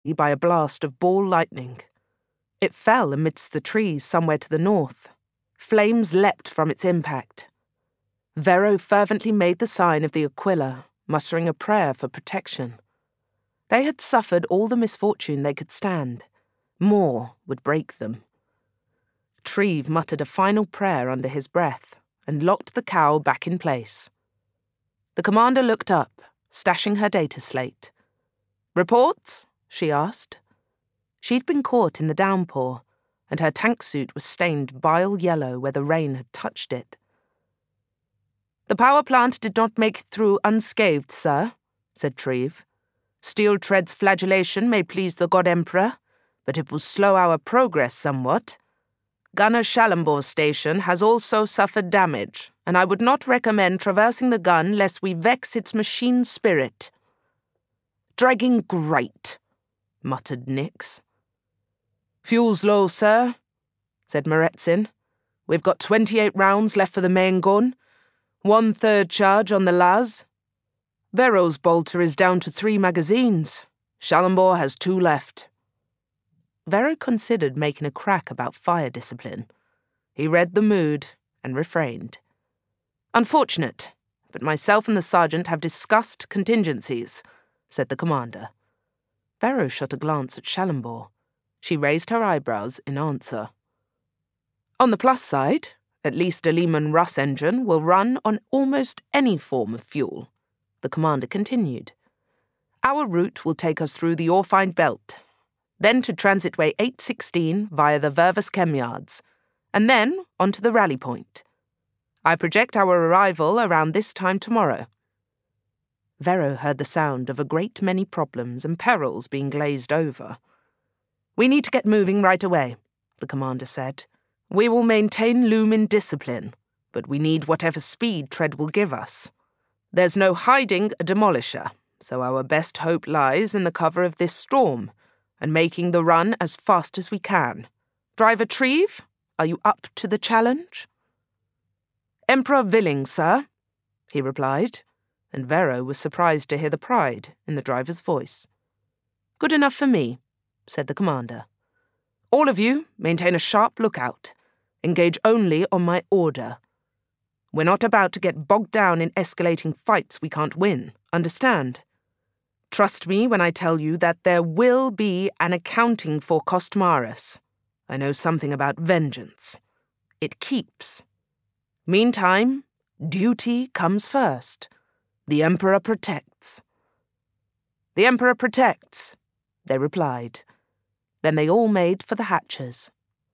by a blast of ball lightning. It fell amidst the trees somewhere to the north. Flames leapt from its impact. Vero fervently made the sign of the Aquila, mustering a prayer for protection. They had suffered all the misfortune they could stand. More would break them. Treve muttered a final prayer under his breath and locked the cow back in place. The commander looked up, stashing her data slate. "Reports?" she asked. She'd been caught in the downpour, and her tank suit was stained bile yellow where the rain had touched it. "The power plant did not make it through unscathed, sir," said Treve. "Steel Tread's flagellation may please the God Emperor, but it will slow our progress somewhat. Gunner Shallenbor's station has also suffered damage, and I would not recommend traversing the gun lest we vex its machine spirit." "Dragging great," muttered Nix. "Fuel's low, sir," said Meretzin. "We've got 28 rounds left for the main gun. 1/3 charge on the las. Vero's bolter is down to 3 magazines. Shallenbor has 2 left." Vero considered making a crack about fire discipline. He read the mood and refrained. "Unfortunate, but myself and the sergeant have discussed contingencies," said the commander. Vero shot a glance at Shallenbor. She raised her eyebrows in answer. "On the plus side, at least a Lehman Russ engine will run on almost any form of fuel," the commander continued. "Our route will take us through the Orphind Belt, then to Transitway 816 via the Vervis Chem Yards, and then on to the rally point. I project our arrival around this time tomorrow." Vero heard the sound of a great many problems and perils being glazed over. "We need to get moving right away," the commander said. "We will maintain Lumen discipline, but we need whatever speed Tread will give us. There's no hiding a demolisher, so our best hope lies in the cover of this storm and making the run as fast as we can. Driver Treve, are you up to the challenge?" "Emperor Villing, sir," he replied, and Vero was surprised to hear the pride in the driver's voice. "Good enough for me," said the commander. "All of you maintain a sharp lookout. Engage only on my order. We're not about to get bogged down in escalating fights we can't win, understand? Trust me when I tell you that there will be an accounting for Costmaris. I know something about vengeance. It keeps. Meantime, duty comes first. The Emperor protects." "The Emperor protects," they replied. Then they all made for the hatches.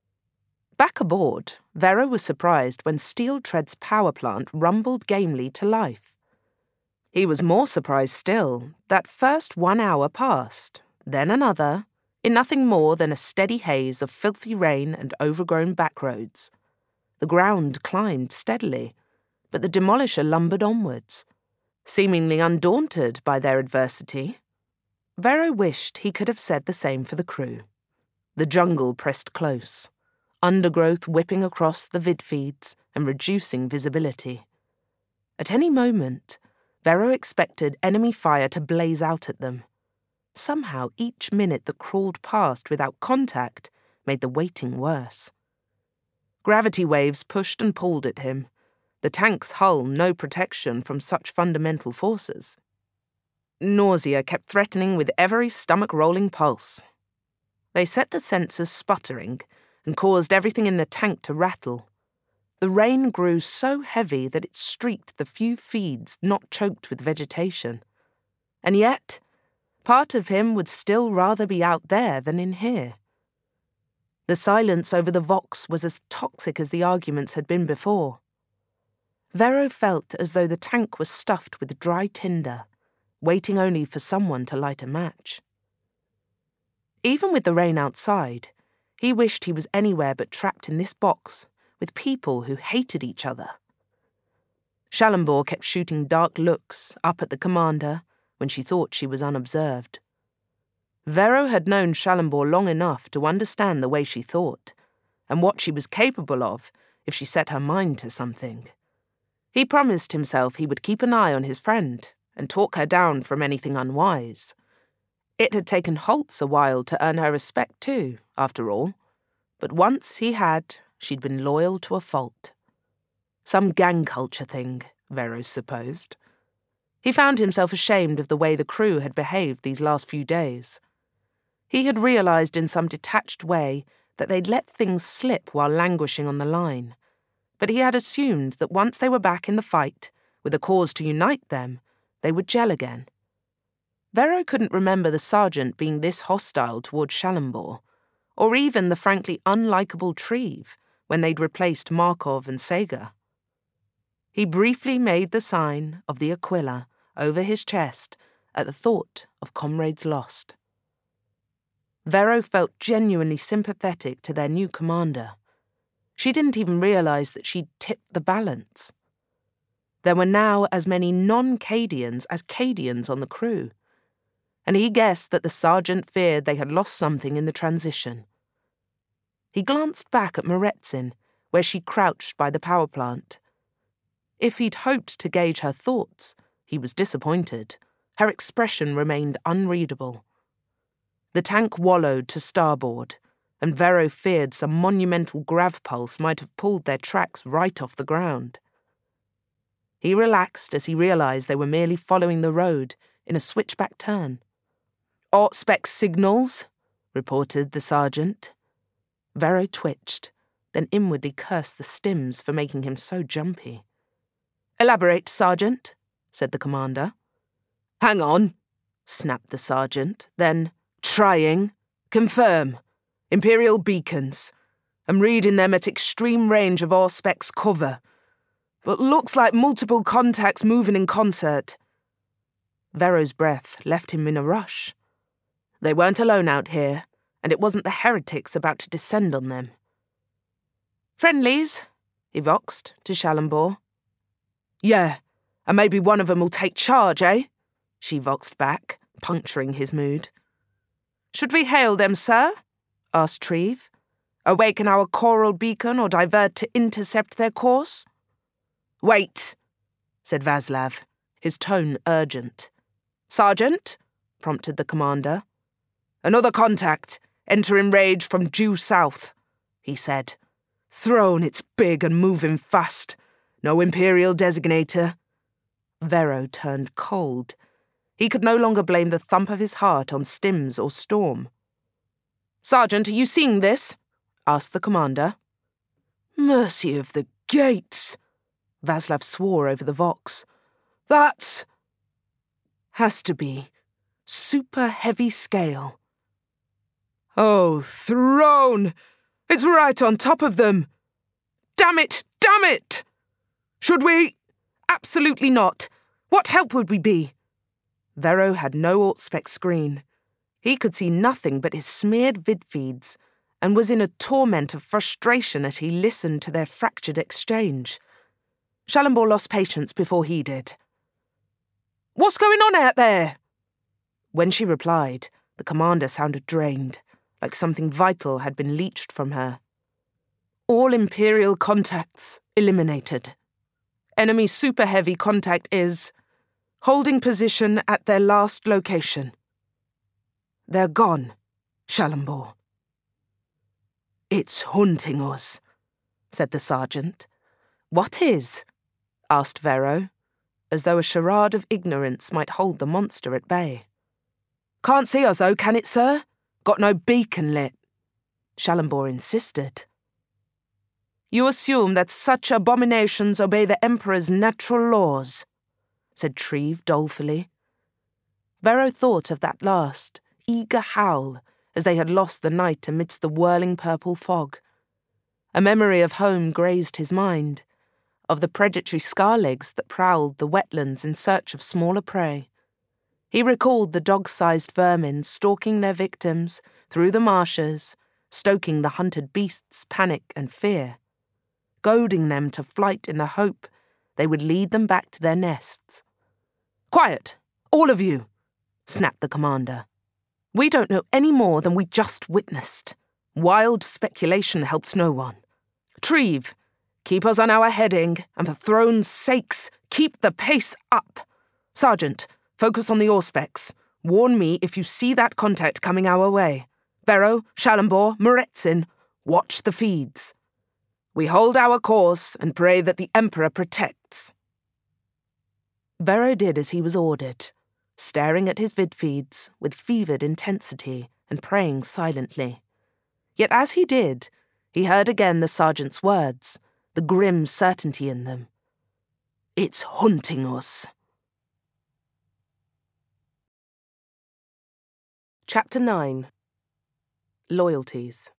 Back aboard, Vero was surprised when Steel Tread's power plant rumbled gamely to life. He was more surprised still that first 1 hour passed, then another, in nothing more than a steady haze of filthy rain and overgrown backroads. The ground climbed steadily, but the demolisher lumbered onwards, seemingly undaunted by their adversity. Vero wished he could have said the same for the crew. The jungle pressed close, undergrowth whipping across the vidfeeds and reducing visibility. At any moment, Vero expected enemy fire to blaze out at them. Somehow each minute that crawled past without contact made the waiting worse. Gravity waves pushed and pulled at him, the tank's hull no protection from such fundamental forces. Nausea kept threatening with every stomach-rolling pulse. They set the sensors sputtering and caused everything in the tank to rattle. The rain grew so heavy that it streaked the few feeds not choked with vegetation. And yet, part of him would still rather be out there than in here. The silence over the Vox was as toxic as the arguments had been before. Vero felt as though the tank was stuffed with dry tinder, waiting only for someone to light a match. Even with the rain outside, he wished he was anywhere but trapped in this box with people who hated each other. Shallenbor kept shooting dark looks up at the commander when she thought she was unobserved. Vero had known Shallenbor long enough to understand the way she thought, and what she was capable of if she set her mind to something. He promised himself he would keep an eye on his friend and talk her down from anything unwise. It had taken Holtz a while to earn her respect too, after all. But once he had, she'd been loyal to a fault. Some gang culture thing, Vero supposed. He found himself ashamed of the way the crew had behaved these last few days. He had realised in some detached way that they'd let things slip while languishing on the line, but he had assumed that once they were back in the fight, with a cause to unite them, they would gel again. Vero couldn't remember the sergeant being this hostile towards Shallenbohr, or even the frankly unlikable Treve when they'd replaced Markov and Sager. He briefly made the sign of the Aquila over his chest at the thought of comrades lost. Vero felt genuinely sympathetic to their new commander. She didn't even realise that she'd tipped the balance. There were now as many non-Cadians as Cadians on the crew, and he guessed that the sergeant feared they had lost something in the transition. He glanced back at Meretzin, where she crouched by the power plant. If he'd hoped to gauge her thoughts, he was disappointed. Her expression remained unreadable. The tank wallowed to starboard, and Vero feared some monumental grav pulse might have pulled their tracks right off the ground. He relaxed as he realised they were merely following the road in a switchback turn. "Auspex signals," reported the sergeant. Vero twitched, then inwardly cursed the stims for making him so jumpy. "Elaborate, Sergeant," said the commander. "Hang on," snapped the sergeant, then, "Trying. Confirm. Imperial beacons. I'm reading them at extreme range of Auspex cover. But looks like multiple contacts moving in concert." Vero's breath left him in a rush. They weren't alone out here, and it wasn't the heretics about to descend on them. "Friendlies?" he voxed to Shallenbohr. "Yeah, and maybe one of them will take charge, eh?" she voxed back, puncturing his mood. "Should we hail them, sir?" asked Treve. "Awaken our choral beacon or divert to intercept their course?" "Wait," said Vaslav, his tone urgent. "Sergeant," prompted the commander. "Another contact, entering rage from due south," he said. "Throne, it's big and moving fast. No Imperial designator." Vero turned cold. He could no longer blame the thump of his heart on stims or storm. "Sergeant, are you seeing this?" asked the commander. "Mercy of the gates!" Vaslav swore over the vox. "That's... has to be super heavy scale." "Oh, Throne! It's right on top of them! Damn it! Damn it! Should we... Absolutely not! What help would we be?" Vero had no Auspex screen. He could see nothing but his smeared vid feeds, and was in a torment of frustration as he listened to their fractured exchange. Shallenbohr lost patience before he did. "What's going on out there?" When she replied, the commander sounded drained, like something vital had been leached from her. "All Imperial contacts eliminated. Enemy super heavy contact is holding position at their last location. They're gone, Shallenbohr." "It's haunting us," said the sergeant. "What is?" asked Vero, as though a charade of ignorance might hold the monster at bay. "Can't see us though, can it, sir? Got no beacon lit," Shallenbohr insisted. "You assume that such abominations obey the Emperor's natural laws," said Treve dolefully. Vero thought of that last, eager howl as they had lost the night amidst the whirling purple fog. A memory of home grazed his mind, of the predatory scarlegs that prowled the wetlands in search of smaller prey. He recalled the dog-sized vermin stalking their victims through the marshes, stoking the hunted beasts' panic and fear, goading them to flight in the hope they would lead them back to their nests. "Quiet, all of you," snapped the commander. "We don't know any more than we just witnessed. Wild speculation helps no one. Treve, keep us on our heading, and for Throne's sakes, keep the pace up. Sergeant, focus on the Auspex. Warn me if you see that contact coming our way. Vero, Shallambor, Muretzin, watch the feeds. We hold our course and pray that the Emperor protects." Vero did as he was ordered, staring at his vid feeds with fevered intensity and praying silently. Yet as he did, he heard again the sergeant's words, the grim certainty in them. "It's hunting us." Chapter 9. Loyalties.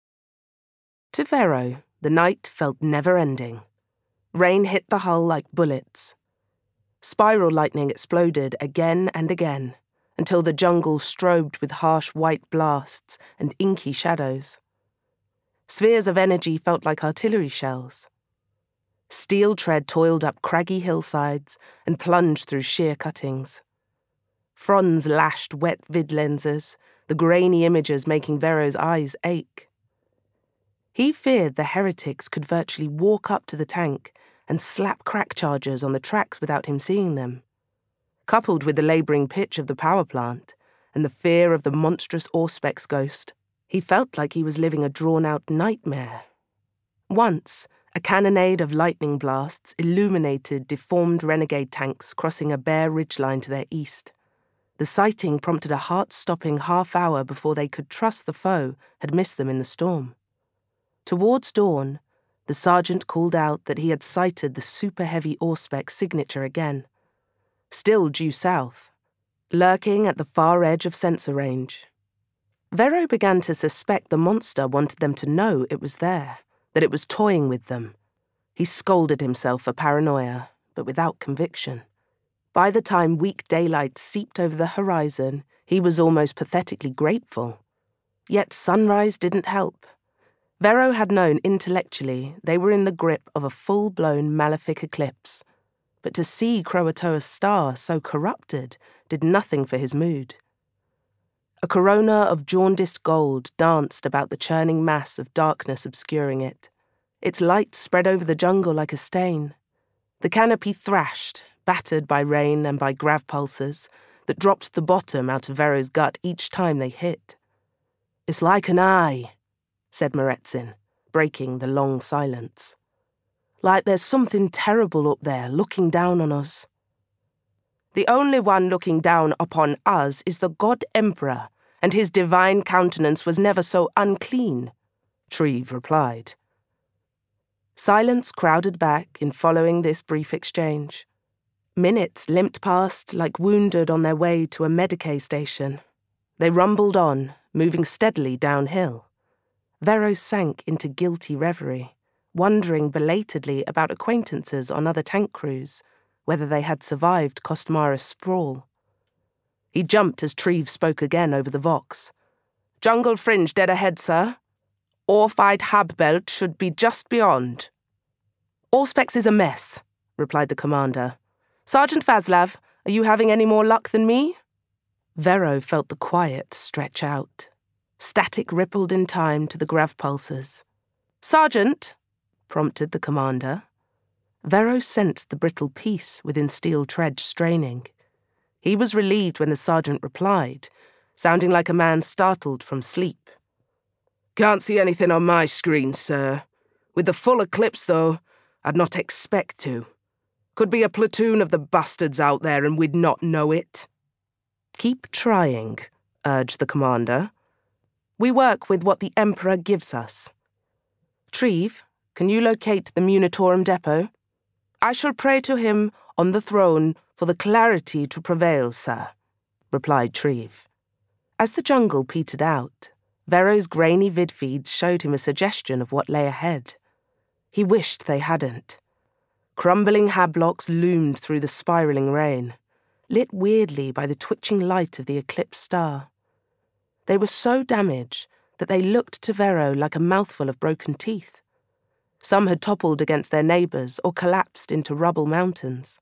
To Vero, the night felt never-ending. Rain hit the hull like bullets. Spiral lightning exploded again and again, until the jungle strobed with harsh white blasts and inky shadows. Spheres of energy felt like artillery shells. Steel tread toiled up craggy hillsides and plunged through sheer cuttings. Fronds lashed wet vid lenses, the grainy images making Vero's eyes ache. He feared the heretics could virtually walk up to the tank and slap crack charges on the tracks without him seeing them. Coupled with the labouring pitch of the power plant and the fear of the monstrous Auspex ghost, he felt like he was living a drawn-out nightmare. Once, a cannonade of lightning blasts illuminated deformed renegade tanks crossing a bare ridgeline to their east. The sighting prompted a heart-stopping half-hour before they could trust the foe had missed them in the storm. Towards dawn, the sergeant called out that he had sighted the super-heavy Auspex signature again. Still due south, lurking at the far edge of sensor range. Vero began to suspect the monster wanted them to know it was there, that it was toying with them. He scolded himself for paranoia, but without conviction. By the time weak daylight seeped over the horizon, he was almost pathetically grateful. Yet sunrise didn't help. Vero had known intellectually they were in the grip of a full-blown malefic eclipse, but to see Croatoa's star so corrupted did nothing for his mood. A corona of jaundiced gold danced about the churning mass of darkness obscuring it. Its light spread over the jungle like a stain. The canopy thrashed, battered by rain and by grav pulses that dropped the bottom out of Vero's gut each time they hit. "It's like an eye," said Muretzin, breaking the long silence. "Like there's something terrible up there looking down on us." "The only one looking down upon us is the God Emperor, and his divine countenance was never so unclean," Treve replied. Silence crowded back in following this brief exchange. Minutes limped past like wounded on their way to a Medicae station. They rumbled on, moving steadily downhill. Vero sank into guilty reverie, wondering belatedly about acquaintances on other tank crews, whether they had survived Kostmara's sprawl. He jumped as Treve spoke again over the vox. "Jungle fringe dead ahead, sir. Orphied hab belt should be just beyond." "Auspex is a mess," replied the commander. "Sergeant Vaslav, are you having any more luck than me?" Vero felt the quiet stretch out. Static rippled in time to the grav pulses. "Sergeant," prompted the commander. Vero sensed the brittle peace within steel tread straining. He was relieved when the sergeant replied, sounding like a man startled from sleep. "Can't see anything on my screen, sir. With the full eclipse, though, I'd not expect to. Could be a platoon of the bastards out there and we'd not know it." "Keep trying," urged the commander. "We work with what the Emperor gives us. Treve, can you locate the Munitorum depot? I shall pray to him on the throne for the clarity to prevail, sir," replied Treve. As the jungle petered out, Vero's grainy vid feeds showed him a suggestion of what lay ahead. He wished they hadn't. Crumbling hablocks loomed through the spiralling rain, lit weirdly by the twitching light of the eclipsed star. They were so damaged that they looked to Vero like a mouthful of broken teeth. Some had toppled against their neighbours or collapsed into rubble mountains.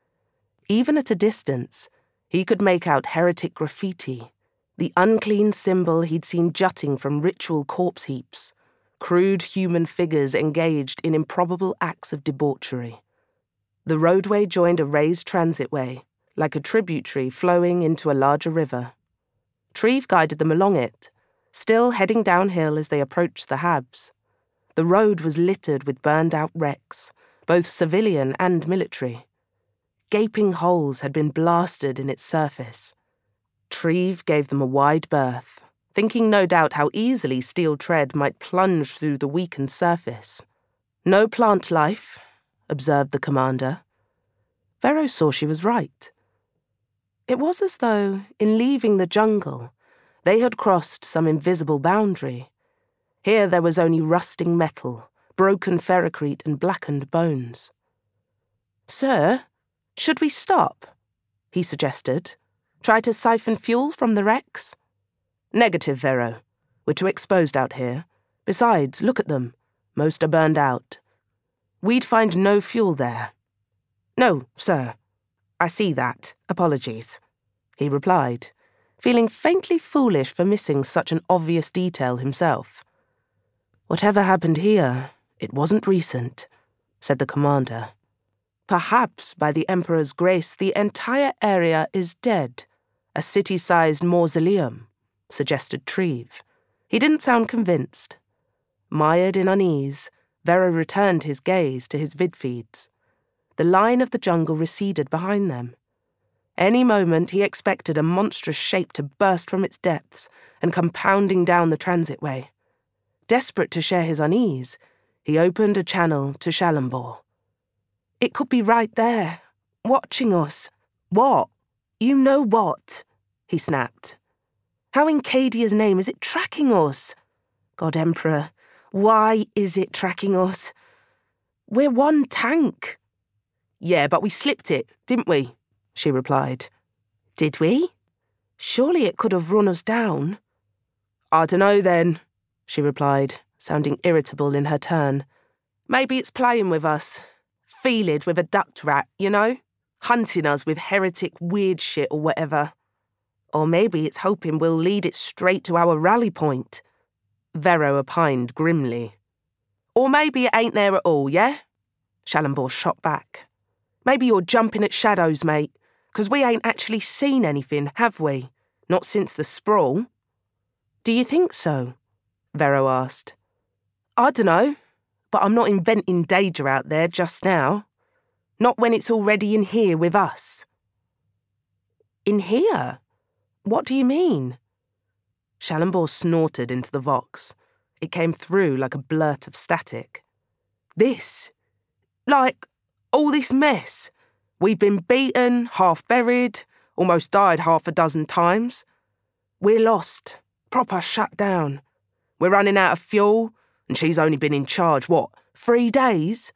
Even at a distance, he could make out heretic graffiti, the unclean symbol he'd seen jutting from ritual corpse heaps, crude human figures engaged in improbable acts of debauchery. The roadway joined a raised transitway, like a tributary flowing into a larger river. Treve guided them along it, still heading downhill as they approached the Habs. The road was littered with burned-out wrecks, both civilian and military. Gaping holes had been blasted in its surface. Treve gave them a wide berth, thinking no doubt how easily steel tread might plunge through the weakened surface. No plant life, observed the commander. Vero saw she was right. It was as though, in leaving the jungle, they had crossed some invisible boundary. Here there was only rusting metal, broken ferrocrete and blackened bones. "Sir, should we stop?" he suggested. "Try to siphon fuel from the wrecks?" "Negative, Vero. We're too exposed out here. Besides, look at them. Most are burned out. We'd find no fuel there." "No, sir. I see that. Apologies," he replied, feeling faintly foolish for missing such an obvious detail himself. "Whatever happened here, it wasn't recent," said the commander. "Perhaps, by the Emperor's grace, the entire area is dead. A city-sized mausoleum," suggested Treve. He didn't sound convinced. Mired in unease, Vero returned his gaze to his vidfeeds. The line of the jungle receded behind them. Any moment he expected a monstrous shape to burst from its depths and come pounding down the transitway. Desperate to share his unease, he opened a channel to Shallambor. "It could be right there, watching us." "What? You know what?" he snapped. "How in Cadia's name is it tracking us? God Emperor, why is it tracking us? We're one tank." "Yeah, but we slipped it, didn't we?" she replied. "Did we? Surely it could have run us down." "I dunno then," she replied, sounding irritable in her turn. "Maybe it's playing with us. Feeled with a duct rat, you know? Hunting us with heretic weird shit or whatever. Or maybe it's hoping we'll lead it straight to our rally point," Vero opined grimly. "Or maybe it ain't there at all, yeah?" Shallambor shot back. "Maybe you're jumping at shadows, mate, 'cause we ain't actually seen anything, have we? Not since the sprawl." "Do you think so?" Vero asked. "I dunno, but I'm not inventing danger out there just now. Not when it's already in here with us." "In here? What do you mean?" Shallambor snorted into the vox. It came through like a blurt of static. "This? Like, all this mess? We've been beaten, half buried, almost died half a dozen times. We're lost, proper shut down. We're running out of fuel, and she's only been in charge, 3 days?"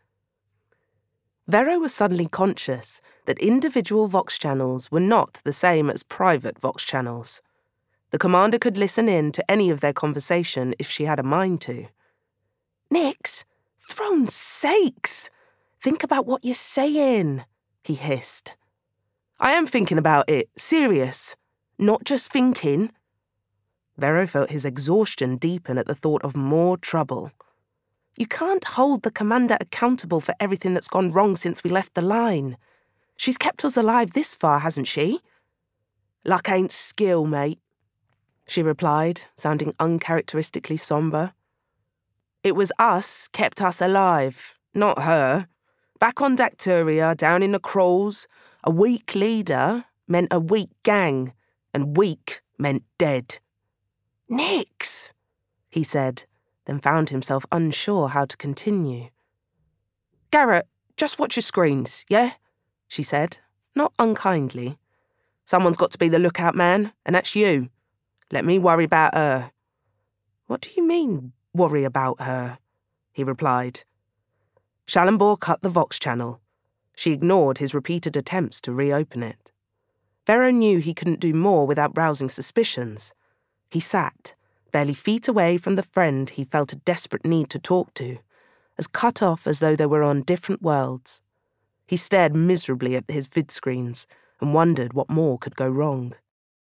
Vero was suddenly conscious that individual Vox channels were not the same as private Vox channels. The commander could listen in to any of their conversation if she had a mind to. "Nix, throne's sakes! Think about what you're saying," he hissed. "I am thinking about it, serious. Not just thinking." Vero felt his exhaustion deepen at the thought of more trouble. You can't hold the commander accountable for everything that's gone wrong since we left the line. She's kept us alive this far, hasn't she? "Luck ain't skill, mate," she replied, sounding uncharacteristically sombre. "It was us kept us alive, not her. Back on Dacturia, down in the crawls, a weak leader meant a weak gang, and weak meant dead." "Nix," he said, then found himself unsure how to continue. "Garrett, just watch your screens, yeah?" she said, not unkindly. "Someone's got to be the lookout man, and that's you. Let me worry about her." "What do you mean, worry about her?" he replied. Shallambor cut the Vox channel. She ignored his repeated attempts to reopen it. Vero knew he couldn't do more without rousing suspicions. He sat, barely feet away from the friend he felt a desperate need to talk to, as cut off as though they were on different worlds. He stared miserably at his vidscreens and wondered what more could go wrong.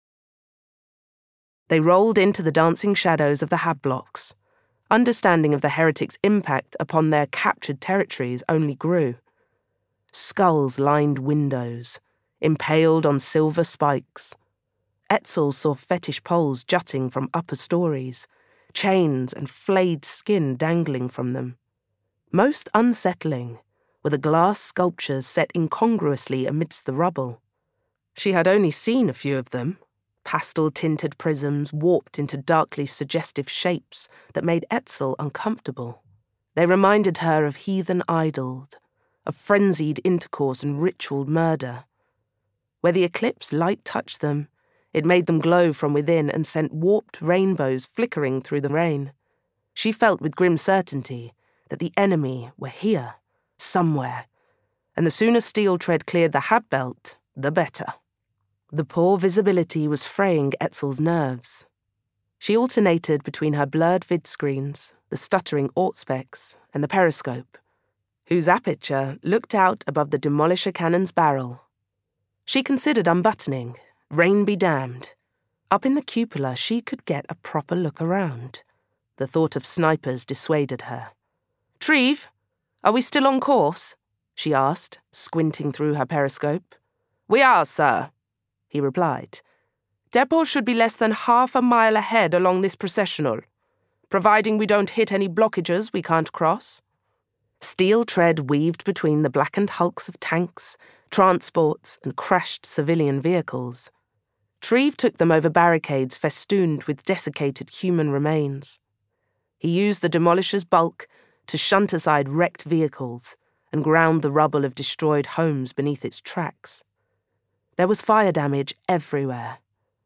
They rolled into the dancing shadows of the Hab blocks. Understanding of the heretics' impact upon their captured territories only grew. Skulls lined windows. impaled on silver spikes. Etzel saw fetish poles jutting from upper stories, chains and flayed skin dangling from them. Most unsettling were the glass sculptures set incongruously amidst the rubble. She had only seen a few of them, pastel-tinted prisms warped into darkly suggestive shapes that made Etzel uncomfortable. They reminded her of heathen idols, of frenzied intercourse and ritual murder. Where the eclipse light touched them, it made them glow from within and sent warped rainbows flickering through the rain. She felt with grim certainty that the enemy were here, somewhere, and the sooner Steel Tread cleared the hab belt, the better. The poor visibility was fraying Etzel's nerves. She alternated between her blurred vid screens, the stuttering Ortspex, and the periscope, whose aperture looked out above the demolisher cannon's barrel. She considered unbuttoning, rain be damned. Up in the cupola she could get a proper look around. The thought of snipers dissuaded her. "Treve, are we still on course?" she asked, squinting through her periscope. "We are, sir," he replied. "Depot should be less than half a mile ahead along this processional, providing we don't hit any blockages we can't cross." Steel Tread weaved between the blackened hulks of tanks, transports, and crashed civilian vehicles. Treve took them over barricades festooned with desiccated human remains. He used the demolisher's bulk to shunt aside wrecked vehicles and ground the rubble of destroyed homes beneath its tracks. There was fire damage everywhere.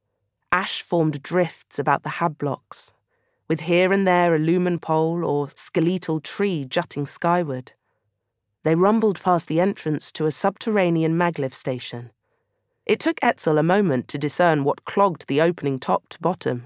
Ash formed drifts about the hab blocks, with here and there a lumen pole or skeletal tree jutting skyward. They rumbled past the entrance to a subterranean maglev station. It took Etzel a moment to discern what clogged the opening top to bottom.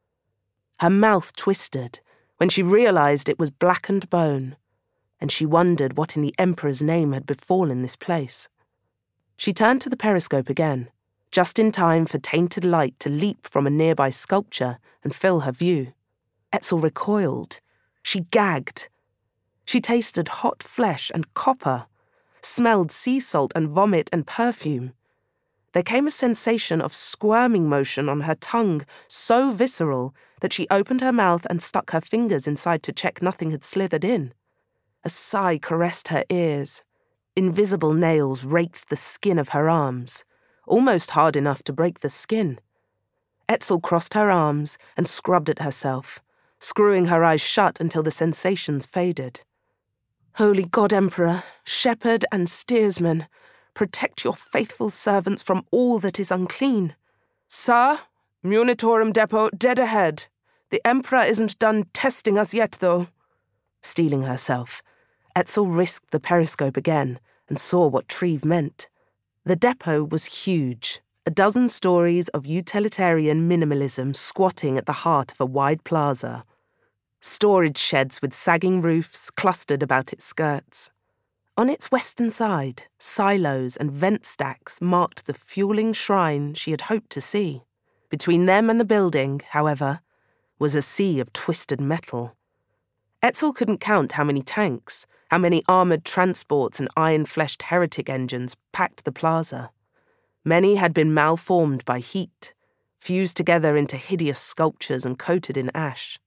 Her mouth twisted when she realized it was blackened bone, and she wondered what in the Emperor's name had befallen this place. She turned to the periscope again, just in time for tainted light to leap from a nearby sculpture and fill her view. Etzel recoiled. She gagged. She tasted hot flesh and copper, smelled sea salt and vomit and perfume. There came a sensation of squirming motion on her tongue, so visceral that she opened her mouth and stuck her fingers inside to check nothing had slithered in. A sigh caressed her ears. Invisible nails raked the skin of her arms, almost hard enough to break the skin. Etzel crossed her arms and scrubbed at herself, screwing her eyes shut until the sensations faded. "Holy God Emperor, shepherd and steersman, protect your faithful servants from all that is unclean." "Sir, Munitorum Depot dead ahead. The Emperor isn't done testing us yet, though." Steeling herself, Etzel risked the periscope again and saw what Treve meant. The depot was huge, a dozen stories of utilitarian minimalism squatting at the heart of a wide plaza. Storage sheds with sagging roofs clustered about its skirts. On its western side, silos and vent stacks marked the fueling shrine she had hoped to see. Between them and the building, however, was a sea of twisted metal. Etzel couldn't count how many tanks, how many armoured transports and iron-fleshed heretic engines packed the plaza. Many had been malformed by heat, fused together into hideous sculptures and coated in ash.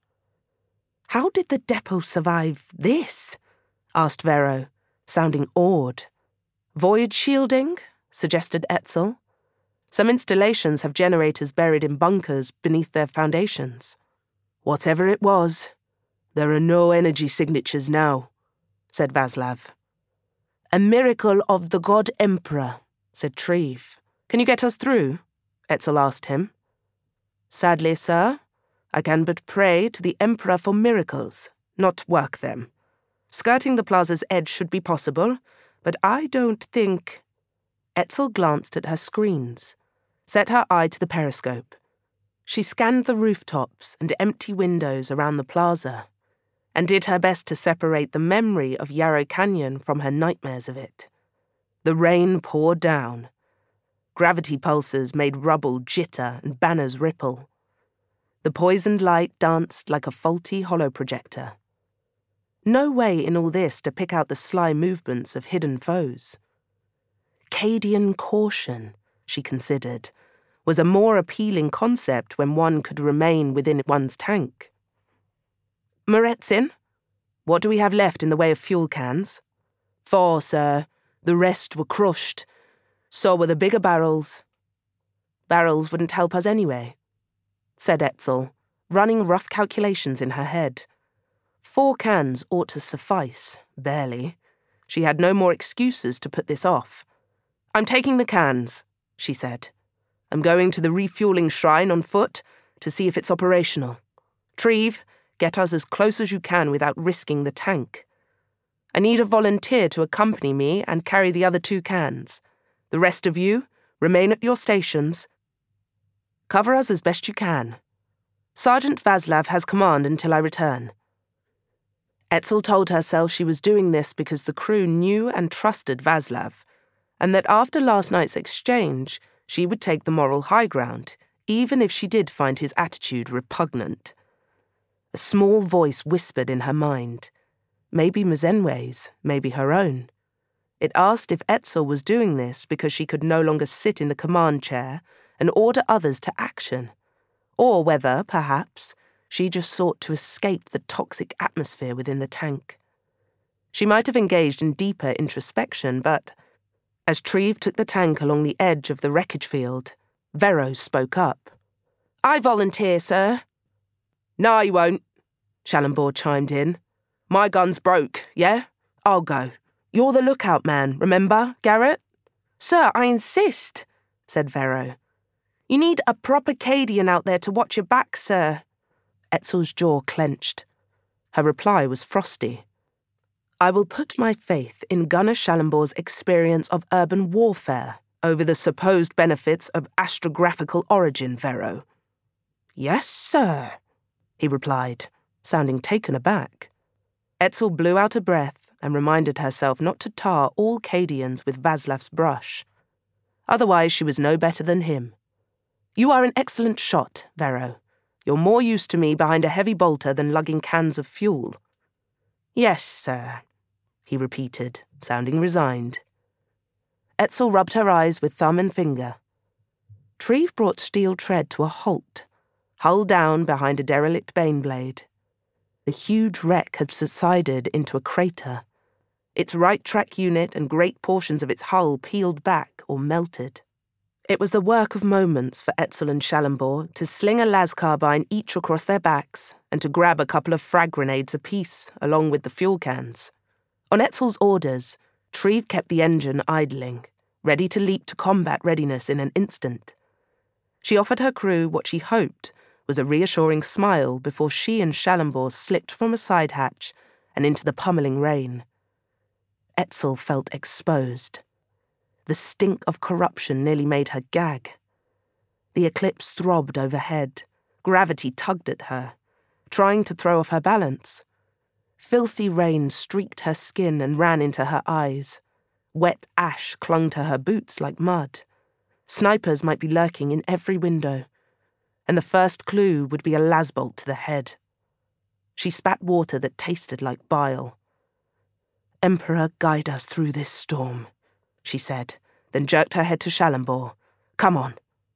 "How did the depot survive this?" asked Vero, sounding awed. "Void shielding?" suggested Etzel. "Some installations have generators buried in bunkers beneath their foundations." "Whatever it was, there are no energy signatures now," said Vaslav. "A miracle of the God Emperor," said Treve. "Can you get us through?" Etzel asked him. "Sadly, sir, I can but pray to the Emperor for miracles, not work them. Skirting the plaza's edge should be possible, but I don't think—" Etzel glanced at her screens, set her eye to the periscope. She scanned the rooftops and empty windows around the plaza, and did her best to separate the memory of Yarrow Canyon from her nightmares of it. The rain poured down. Gravity pulses made rubble jitter and banners ripple. The poisoned light danced like a faulty holoprojector. No way in all this to pick out the sly movements of hidden foes. Cadian caution, she considered, was a more appealing concept when one could remain within one's tank. Muretzin, what do we have left in the way of fuel cans? 4, sir. The rest were crushed. So were the bigger barrels. Barrels wouldn't help us anyway, said Etzel, running rough calculations in her head. 4 cans ought to suffice, barely. She had no more excuses to put this off. I'm taking the cans, she said. I'm going to the refueling shrine on foot to see if it's operational. Treve, get us as close as you can without risking the tank. I need a volunteer to accompany me and carry the other 2 cans. The rest of you, remain at your stations. Cover us as best you can. Sergeant Vaslav has command until I return. Etzel told herself she was doing this because the crew knew and trusted Vaslav, and that after last night's exchange, she would take the moral high ground, even if she did find his attitude repugnant. A small voice whispered in her mind. Maybe Mazenwe's, maybe her own. It asked if Etzel was doing this because she could no longer sit in the command chair and order others to action, or whether, perhaps, she just sought to escape the toxic atmosphere within the tank. She might have engaged in deeper introspection, but as Treve took the tank along the edge of the wreckage field, Vero spoke up. I volunteer, sir. No, you won't, Schallenborg chimed in. My gun's broke, yeah? I'll go. You're the lookout man, remember, Garrett? Sir, I insist, said Vero. You need a proper Cadian out there to watch your back, sir. Etzel's jaw clenched. Her reply was frosty. I will put my faith in Gunner Schallenborg's experience of urban warfare over the supposed benefits of astrographical origin, Vero. Yes, sir, he replied, sounding taken aback. Etzel blew out a breath and reminded herself not to tar all Cadians with Vaslav's brush. Otherwise she was no better than him. You are an excellent shot, Vero. You're more used to me behind a heavy bolter than lugging cans of fuel. Yes, sir, he repeated, sounding resigned. Etzel rubbed her eyes with thumb and finger. Treve brought steel tread to a halt, hull down behind a derelict Baneblade. The huge wreck had subsided into a crater. Its right track unit and great portions of its hull peeled back or melted. It was the work of moments for Etzel and Schallenborg to sling a las carbine each across their backs and to grab a couple of frag grenades apiece, along with the fuel cans. On Etzel's orders, Treve kept the engine idling, ready to leap to combat readiness in an instant. She offered her crew what she hoped was a reassuring smile before she and Schallenborg slipped from a side hatch and into the pummeling rain. Etzel felt exposed. The stink of corruption nearly made her gag. The Eclipse throbbed overhead. Gravity tugged at her, trying to throw off her balance. Filthy rain streaked her skin and ran into her eyes. Wet ash clung to her boots like mud. Snipers might be lurking in every window, and the first clue would be a lasbolt to the head. She spat water that tasted like bile. Emperor, guide us through this storm, she said, then jerked her head to Schallenborg. Come on.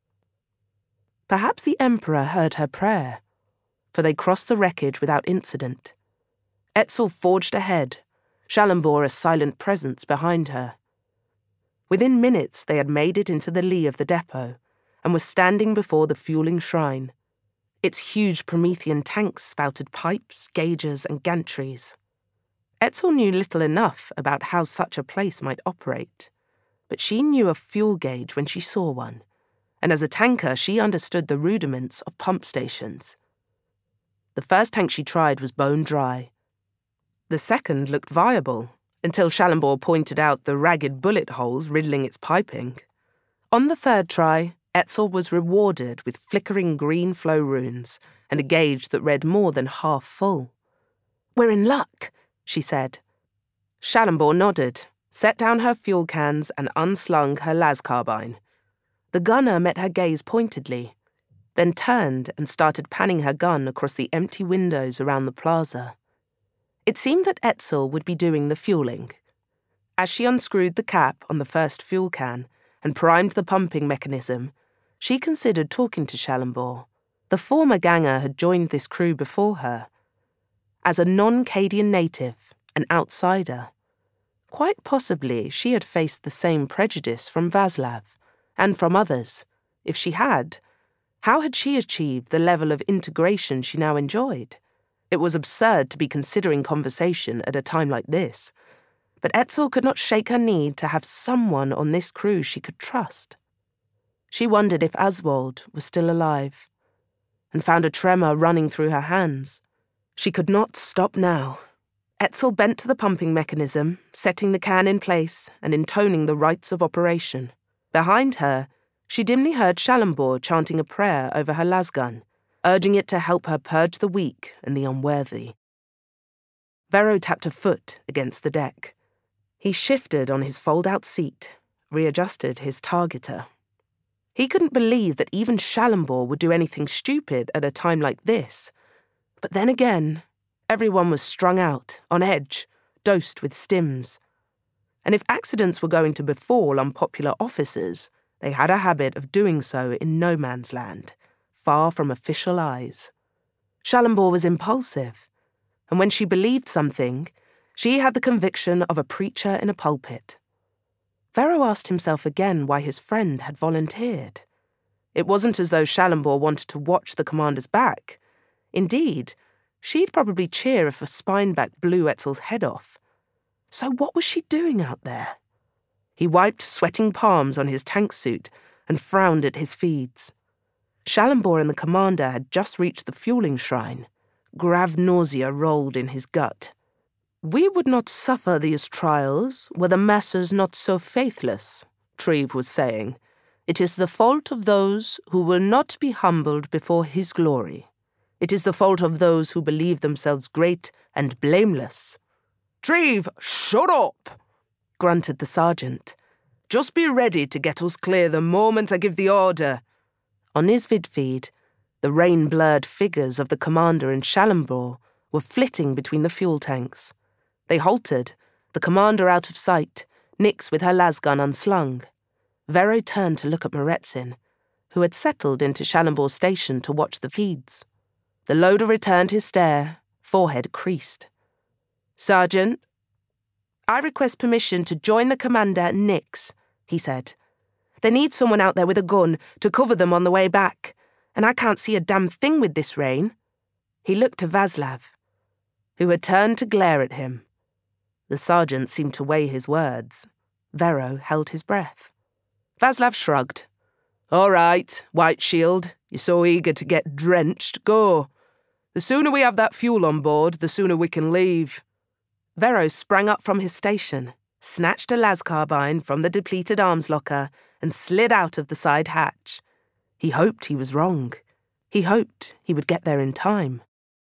Perhaps the Emperor heard her prayer, for they crossed the wreckage without incident. Etzel forged ahead, Schallenborg a silent presence behind her. Within minutes they had made it into the lee of the depot, and were standing before the fueling shrine. Its huge Promethean tanks spouted pipes, gauges, and gantries. Etzel knew little enough about how such a place might operate, but she knew a fuel gauge when she saw one, and as a tanker she understood the rudiments of pump stations. The first tank she tried was bone dry. The second looked viable, until Schallenborg pointed out the ragged bullet holes riddling its piping. On the third try, Etzel was rewarded with flickering green flow runes and a gauge that read more than half full. We're in luck, she said. Schallenborg nodded, set down her fuel cans and unslung her las carbine. The gunner met her gaze pointedly, then turned and started panning her gun across the empty windows around the plaza. It seemed that Etzel would be doing the fueling. As she unscrewed the cap on the first fuel can and primed the pumping mechanism, she considered talking to Shallambor. The former ganger had joined this crew before her. As a non-Cadian native, an outsider, quite possibly she had faced the same prejudice from Vaslav, and from others. If she had, how had she achieved the level of integration she now enjoyed? It was absurd to be considering conversation at a time like this, but Etzel could not shake her need to have someone on this crew she could trust. She wondered if Oswald was still alive, and found a tremor running through her hands. She could not stop now. Etzel bent to the pumping mechanism, setting the can in place and intoning the rites of operation. Behind her, she dimly heard Shallambor chanting a prayer over her lasgun, urging it to help her purge the weak and the unworthy. Vero tapped a foot against the deck. He shifted on his fold-out seat, readjusted his targeter. He couldn't believe that even Shallambor would do anything stupid at a time like this. But then again, everyone was strung out, on edge, dosed with stims. And if accidents were going to befall unpopular officers, they had a habit of doing so in no man's land, far from official eyes. Shallambor was impulsive, and when she believed something, she had the conviction of a preacher in a pulpit. Vero asked himself again why his friend had volunteered. It wasn't as though Shallambor wanted to watch the commander's back. Indeed, she'd probably cheer if a spineback blew Etzel's head off. So what was she doing out there? He wiped sweating palms on his tank suit and frowned at his feeds. Shallambor and the commander had just reached the fueling shrine. Grav nausea rolled in his gut. "We would not suffer these trials were the masters not so faithless," Treve was saying. "It is the fault of those who will not be humbled before his glory. It is the fault of those who believe themselves great and blameless." "Treve, shut up!" grunted the sergeant. "Just be ready to get us clear the moment I give the order." On his vidfeed, the rain-blurred figures of the commander and Shallambor were flitting between the fuel tanks. They halted, the commander out of sight, Nyx with her lasgun unslung. Vero turned to look at Meretzin, who had settled into Shallambor's station to watch the feeds. The loader returned his stare, forehead creased. "Sergeant, I request permission to join the commander, Nyx," he said. "They need someone out there with a gun to cover them on the way back, and I can't see a damn thing with this rain." He looked to Vaslav, who had turned to glare at him. The sergeant seemed to weigh his words. Vero held his breath. Vaslav shrugged. "All right, White Shield, you're so eager to get drenched, go. The sooner we have that fuel on board, the sooner we can leave." Vero sprang up from his station, snatched a las carbine from the depleted arms locker, and slid out of the side hatch. He hoped he was wrong. He hoped he would get there in time.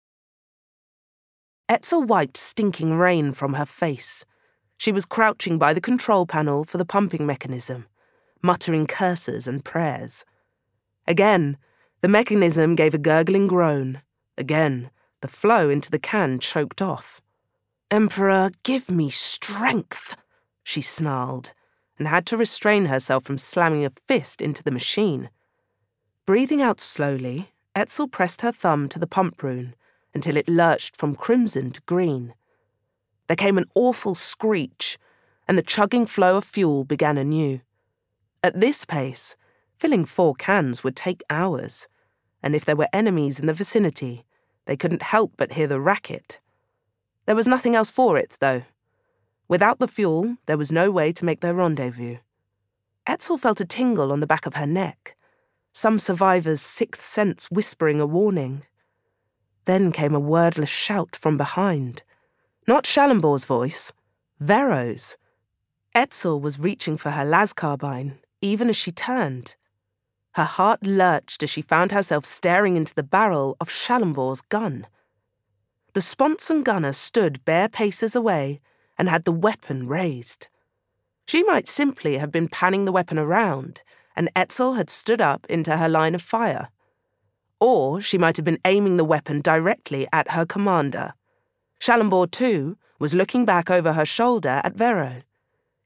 Etzel wiped stinking rain from her face. She was crouching by the control panel for the pumping mechanism, muttering curses and prayers. Again, the mechanism gave a gurgling groan. Again, the flow into the can choked off. "Emperor, give me strength," she snarled, and had to restrain herself from slamming a fist into the machine. Breathing out slowly, Etzel pressed her thumb to the pump rune until it lurched from crimson to green. There came an awful screech, and the chugging flow of fuel began anew. At this pace, filling 4 cans would take hours, and if there were enemies in the vicinity, they couldn't help but hear the racket. There was nothing else for it, though. Without the fuel, there was no way to make their rendezvous. Etzel felt a tingle on the back of her neck, some survivor's sixth sense whispering a warning. Then came a wordless shout from behind. Not Shallambor's voice, Vero's. Etzel was reaching for her las carbine, even as she turned. Her heart lurched as she found herself staring into the barrel of Shallambor's gun. The sponson gunner stood bare paces away and had the weapon raised. She might simply have been panning the weapon around, and Etzel had stood up into her line of fire. Or she might have been aiming the weapon directly at her commander. Shallambor, too, was looking back over her shoulder at Vero.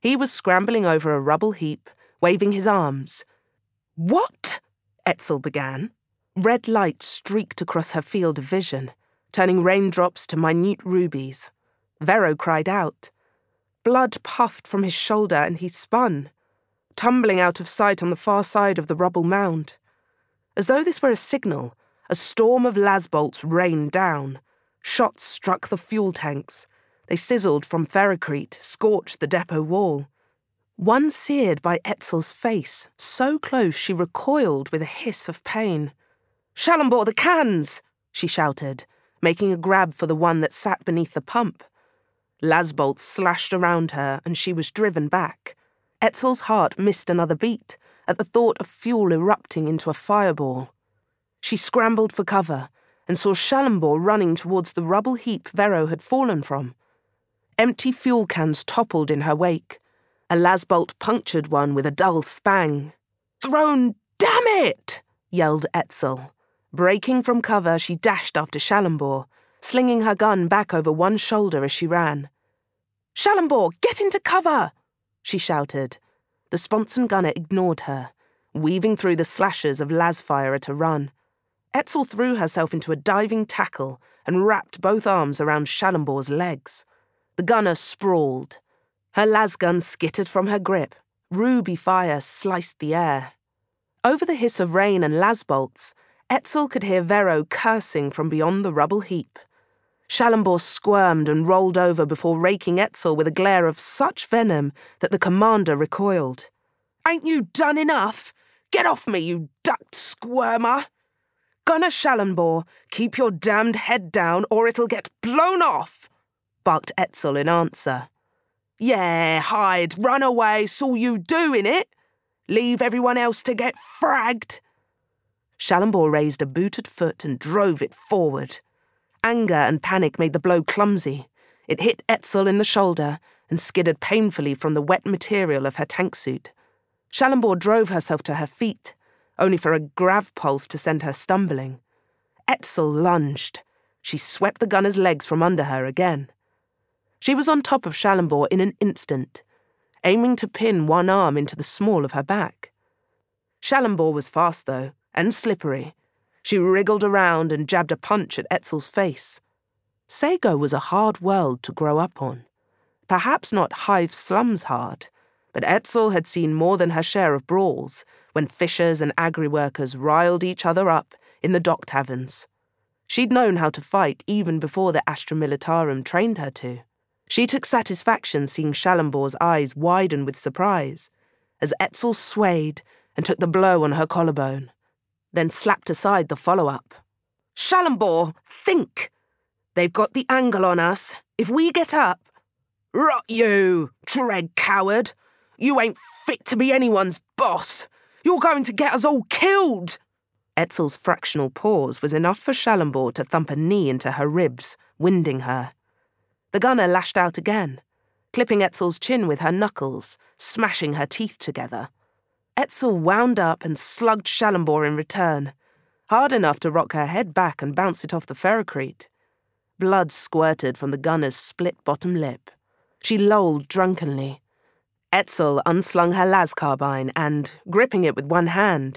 He was scrambling over a rubble heap, waving his arms. "What?" Etzel began. Red light streaked across her field of vision, turning raindrops to minute rubies. Vero cried out. Blood puffed from his shoulder and he spun, tumbling out of sight on the far side of the rubble mound. As though this were a signal, a storm of lasbolts rained down. Shots struck the fuel tanks. They sizzled from ferrocrete, scorched the depot wall. One seared by Etzel's face, so close she recoiled with a hiss of pain. "Shallambor, the cans!" she shouted, making a grab for the one that sat beneath the pump. Lasbolts slashed around her, and she was driven back. Etzel's heart missed another beat at the thought of fuel erupting into a fireball. She scrambled for cover and saw Shallambor running towards the rubble heap Vero had fallen from. Empty fuel cans toppled in her wake. A lasbolt punctured one with a dull spang. "Thrown, damn it!" yelled Etzel. Breaking from cover, she dashed after Shallambor, slinging her gun back over one shoulder as she ran. "Shallambor, get into cover!" she shouted. The sponson gunner ignored her, weaving through the slashes of lasfire at a run. Etzel threw herself into a diving tackle and wrapped both arms around Shallambor's legs. The gunner sprawled. Her lasgun skittered from her grip. Ruby fire sliced the air. Over the hiss of rain and lasbolts, Etzel could hear Vero cursing from beyond the rubble heap. Shallambor squirmed and rolled over before raking Etzel with a glare of such venom that the commander recoiled. "Ain't you done enough? Get off me, you ducked squirmer! Gunner Shallambor, keep your damned head down or it'll get blown off!" barked Etzel in answer. "Yeah, hide, run away, 's all you do, innit? Leave everyone else to get fragged." Shallambor raised a booted foot and drove it forward. Anger and panic made the blow clumsy. It hit Etzel in the shoulder and skidded painfully from the wet material of her tank suit. Shallambor drove herself to her feet, only for a grav pulse to send her stumbling. Etzel lunged. She swept the gunner's legs from under her again. She was on top of Shallambor in an instant, aiming to pin one arm into the small of her back. Shallambor was fast, though, and slippery. She wriggled around and jabbed a punch at Etzel's face. Sago was a hard world to grow up on. Perhaps not Hive slums hard, but Etzel had seen more than her share of brawls when fishers and agri-workers riled each other up in the dock taverns. She'd known how to fight even before the Astra Militarum trained her to. She took satisfaction seeing Shallambor's eyes widen with surprise as Etzel swayed and took the blow on her collarbone, then slapped aside the follow-up. "Shallambor, think! They've got the angle on us. If we get up—" "Rot you, dread coward! You ain't fit to be anyone's boss! You're going to get us all killed!" Etzel's fractional pause was enough for Shallambor to thump a knee into her ribs, winding her. The gunner lashed out again, clipping Etzel's chin with her knuckles, smashing her teeth together. Etzel wound up and slugged Shallambor in return, hard enough to rock her head back and bounce it off the ferrocrete. Blood squirted from the gunner's split bottom lip. She lolled drunkenly. Etzel unslung her las carbine and, gripping it with one hand,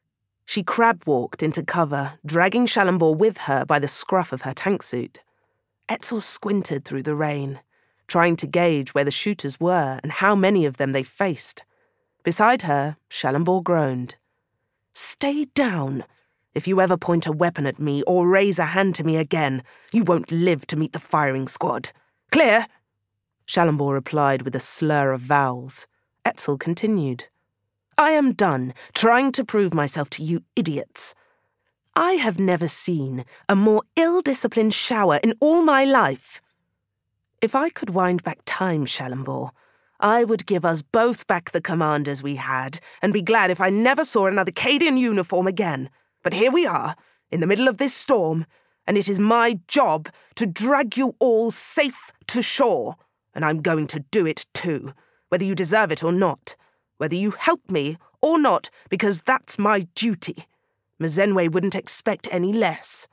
she crab-walked into cover, dragging Shallambor with her by the scruff of her tank suit. Etzel squinted through the rain, trying to gauge where the shooters were and how many of them they faced. Beside her, Shallambor groaned. "Stay down. If you ever point a weapon at me or raise a hand to me again, you won't live to meet the firing squad. Clear?" Shallambor replied with a slur of vowels. Etzel continued. "I am done trying to prove myself to you idiots. I have never seen a more ill-disciplined shower in all my life. If I could wind back time, Shallambor, I would give us both back the commanders we had and be glad if I never saw another Cadian uniform again. But here we are, in the middle of this storm, and it is my job to drag you all safe to shore, and I'm going to do it too, whether you deserve it or not, whether you help me or not, because that's my duty. Mzenwe wouldn't expect any less."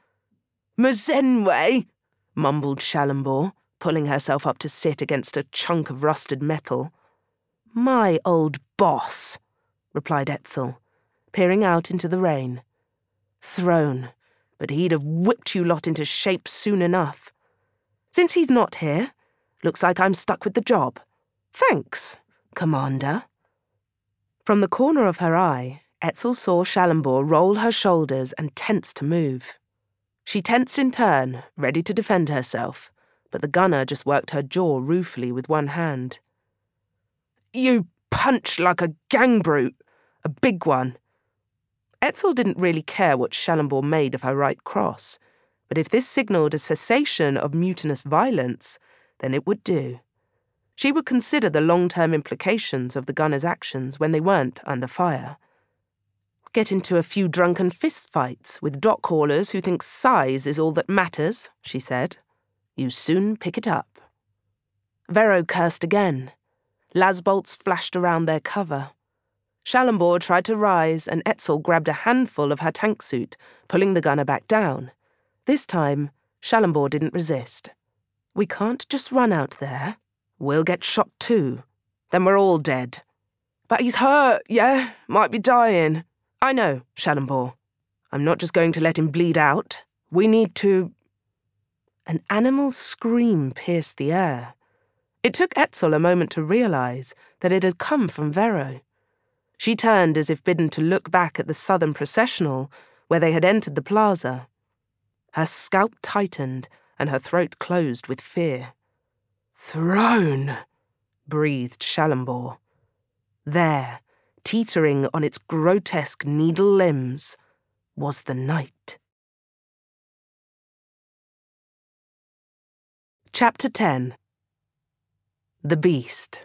"Mzenwe?" mumbled Shallambor, pulling herself up to sit against a chunk of rusted metal. My old boss, replied Etzel, peering out into the rain. Throne, but he'd have whipped you lot into shape soon enough. Since he's not here, looks like I'm stuck with the job. Thanks, Commander. From the corner of her eye, Etzel saw Shallambor roll her shoulders and tense to move. She tensed in turn, ready to defend herself, but the gunner just worked her jaw ruefully with one hand. You punch like a gang brute, a big one. Etzel didn't really care what Shallambor made of her right cross, but if this signalled a cessation of mutinous violence, then it would do. She would consider the long-term implications of the gunner's actions when they weren't under fire. Get into a few drunken fistfights with dock haulers who think size is all that matters, she said. You soon pick it up. Vero cursed again. Lasbolts flashed around their cover. Shallambor tried to rise, and Etzel grabbed a handful of her tank suit, pulling the gunner back down. This time, Shallambor didn't resist. We can't just run out there. We'll get shot too. Then we're all dead. But he's hurt, yeah? Might be dying. I know, Shallambor. I'm not just going to let him bleed out. We need to... An animal scream pierced the air. It took Etzel a moment to realise that it had come from Vero. She turned as if bidden to look back at the southern processional where they had entered the plaza. Her scalp tightened and her throat closed with fear. Throne, breathed Shallambor. There, teetering on its grotesque needle limbs, was the night. Chapter 10. The Beast.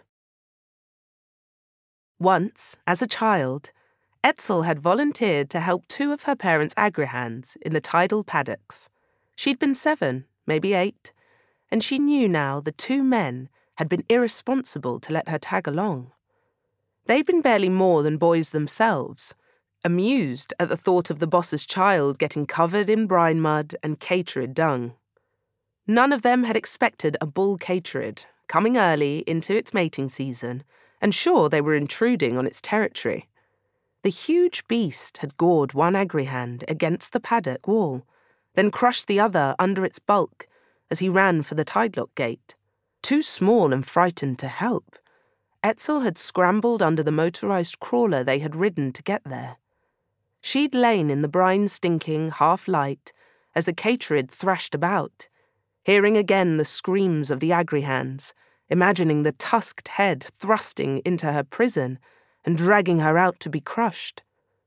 Once, as a child, Etzel had volunteered to help two of her parents' agrihands in the tidal paddocks. She'd been 7, maybe 8, and she knew now the two men had been irresponsible to let her tag along. They'd been barely more than boys themselves, amused at the thought of the boss's child getting covered in brine mud and caterid dung. None of them had expected a bull caterid, coming early into its mating season, and sure they were intruding on its territory. The huge beast had gored one agrihand against the paddock wall, then crushed the other under its bulk as he ran for the tidelock gate. Too small and frightened to help, Etzel had scrambled under the motorised crawler they had ridden to get there. She'd lain in the brine-stinking half-light as the caterid thrashed about, hearing again the screams of the agrihands, imagining the tusked head thrusting into her prison and dragging her out to be crushed.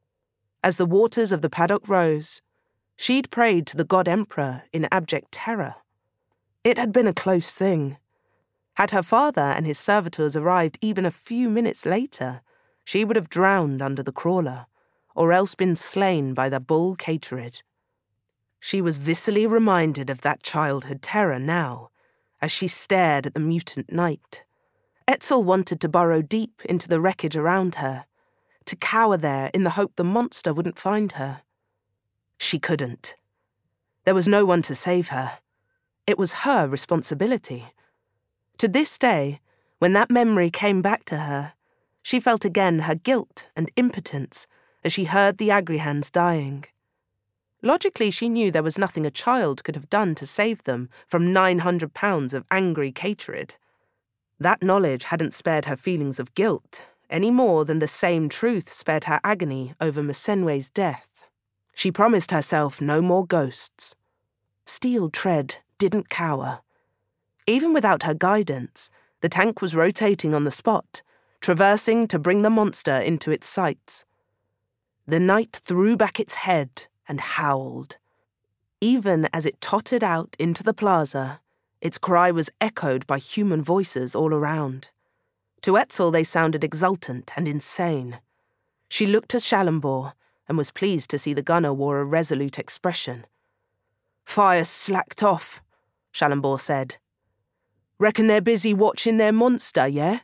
As the waters of the paddock rose, she'd prayed to the God Emperor in abject terror. It had been a close thing. Had her father and his servitors arrived even a few minutes later, she would have drowned under the crawler, or else been slain by the bull caterid. She was viscerally reminded of that childhood terror now, as she stared at the mutant night. Etzel wanted to burrow deep into the wreckage around her, to cower there in the hope the monster wouldn't find her. She couldn't. There was no one to save her. It was her responsibility. To this day, when that memory came back to her, she felt again her guilt and impotence as she heard the agrihands dying. Logically, she knew there was nothing a child could have done to save them from 900 pounds of angry caterid. That knowledge hadn't spared her feelings of guilt, any more than the same truth spared her agony over Masenwe's death. She promised herself no more ghosts. Steel tread didn't cower. Even without her guidance, the tank was rotating on the spot, traversing to bring the monster into its sights. The night threw back its head and howled. Even as it tottered out into the plaza, its cry was echoed by human voices all around. To Etzel they sounded exultant and insane. She looked at Shallambor and was pleased to see the gunner wore a resolute expression. "Fire's slacked off," Shallambor said. "Reckon they're busy watching their monster, yeah?"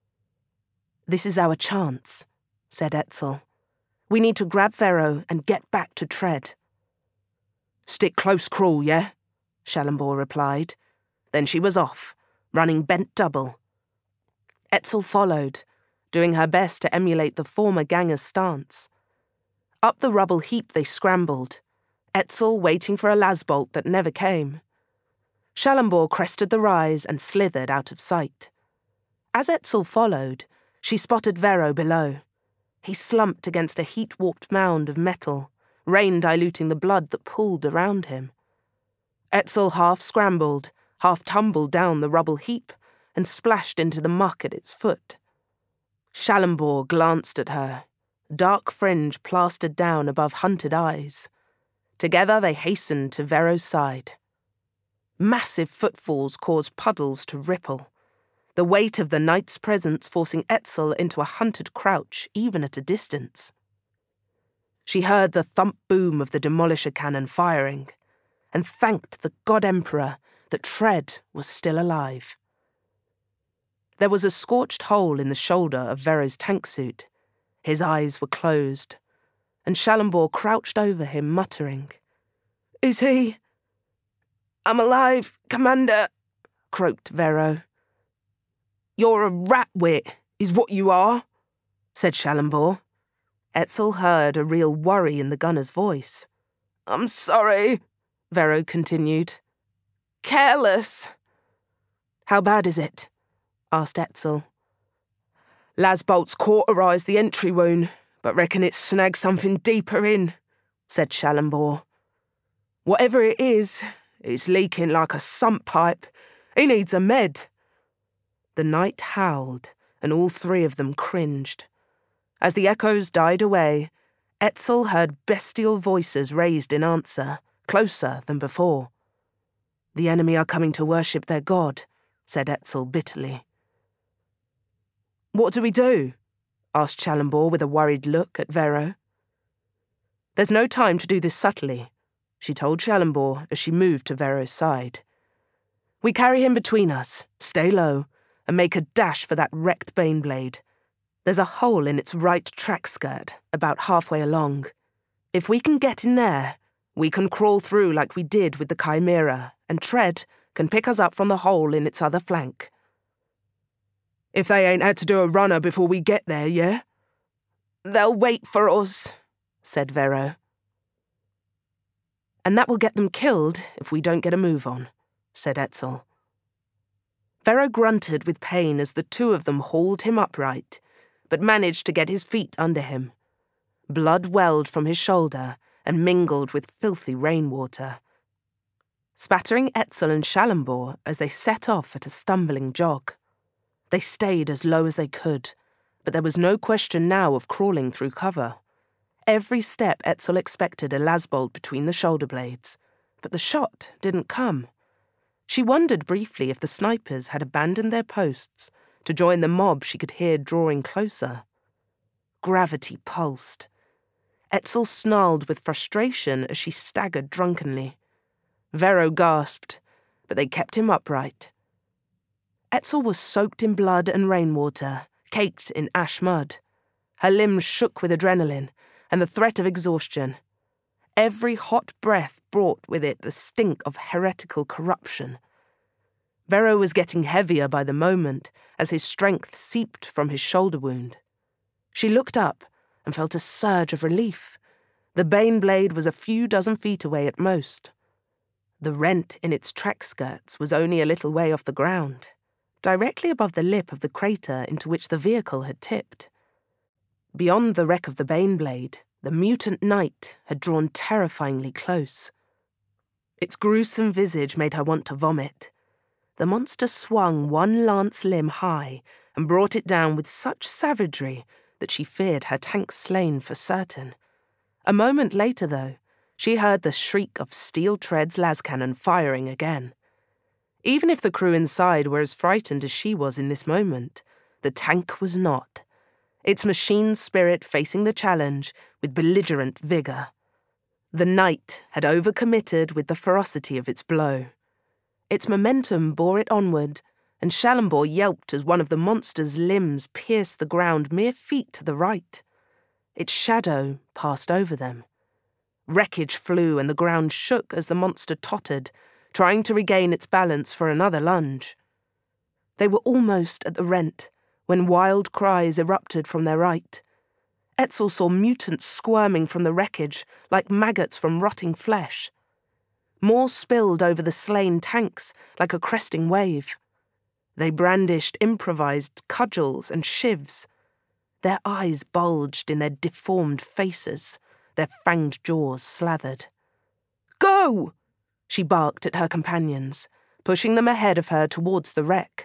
"This is our chance," said Etzel. "We need to grab Vero and get back to Tread." "Stick close crawl, yeah?" Shallambor replied. Then she was off, running bent double. Etzel followed, doing her best to emulate the former ganger's stance. Up the rubble heap they scrambled, Etzel waiting for a lasbolt that never came. Shallambor crested the rise and slithered out of sight. As Etzel followed, she spotted Vero below. He slumped against a heat-warped mound of metal, rain diluting the blood that pooled around him. Etzel half scrambled, half tumbled down the rubble heap, and splashed into the muck at its foot. Shallambor glanced at her, dark fringe plastered down above hunted eyes. Together they hastened to Vero's side. Massive footfalls caused puddles to ripple, the weight of the knight's presence forcing Etzel into a hunted crouch even at a distance. She heard the thump boom of the demolisher cannon firing, and thanked the God Emperor that Tread was still alive. There was a scorched hole in the shoulder of Vero's tank suit. His eyes were closed, and Shallambor crouched over him, muttering, "Is he?" "I'm alive, Commander," croaked Vero. "You're a rat-wit, is what you are," said Shallambor. Etzel heard a real worry in the gunner's voice. "I'm sorry," Vero continued. "Careless." "How bad is it?" asked Etzel. "Lasbolt's cauterized the entry wound, but reckon it's snagged something deeper in," said Shallambor. "Whatever it is, it's leaking like a sump pipe. He needs a med." The knight howled, and all three of them cringed. As the echoes died away, Etzel heard bestial voices raised in answer, closer than before. "The enemy are coming to worship their god," said Etzel bitterly. "What do we do?" asked Shallambor with a worried look at Vero. "There's no time to do this subtly," she told Shallambor as she moved to Vero's side. "We carry him between us, stay low, and make a dash for that wrecked Baneblade. There's a hole in its right track skirt, about halfway along. If we can get in there, we can crawl through like we did with the Chimera, and Tread can pick us up from the hole in its other flank." "If they ain't had to do a runner before we get there, yeah?" "They'll wait for us," said Vero. "And that will get them killed if we don't get a move on," said Etzel. Vero grunted with pain as the two of them hauled him upright, but managed to get his feet under him. Blood welled from his shoulder and mingled with filthy rainwater, spattering Etzel and Shallambor as they set off at a stumbling jog. They stayed as low as they could, but there was no question now of crawling through cover. Every step Etzel expected a lasbolt between the shoulder blades, but the shot didn't come. She wondered briefly if the snipers had abandoned their posts to join the mob she could hear drawing closer. Gravity pulsed. Etzel snarled with frustration as she staggered drunkenly. Vero gasped, but they kept him upright. Etzel was soaked in blood and rainwater, caked in ash mud. Her limbs shook with adrenaline and the threat of exhaustion. Every hot breath brought with it the stink of heretical corruption. Vero was getting heavier by the moment as his strength seeped from his shoulder wound. She looked up and felt a surge of relief. The Baneblade was a few dozen feet away at most. The rent in its track skirts was only a little way off the ground, directly above the lip of the crater into which the vehicle had tipped. Beyond the wreck of the Baneblade, the mutant knight had drawn terrifyingly close. Its gruesome visage made her want to vomit. The monster swung one lance limb high and brought it down with such savagery that she feared her tank slain for certain. A moment later, though, she heard the shriek of Steel Tread's lascannon firing again. Even if the crew inside were as frightened as she was in this moment, the tank was not. Its machine spirit facing the challenge with belligerent vigor. The knight had overcommitted with the ferocity of its blow. Its momentum bore it onward, and Shallambor yelped as one of the monster's limbs pierced the ground mere feet to the right. Its shadow passed over them. Wreckage flew and the ground shook as the monster tottered, trying to regain its balance for another lunge. They were almost at the rent, when wild cries erupted from their right. Etzel saw mutants squirming from the wreckage like maggots from rotting flesh. More spilled over the slain tanks like a cresting wave. They brandished improvised cudgels and shivs. Their eyes bulged in their deformed faces, their fanged jaws slathered. "Go!" she barked at her companions, pushing them ahead of her towards the wreck.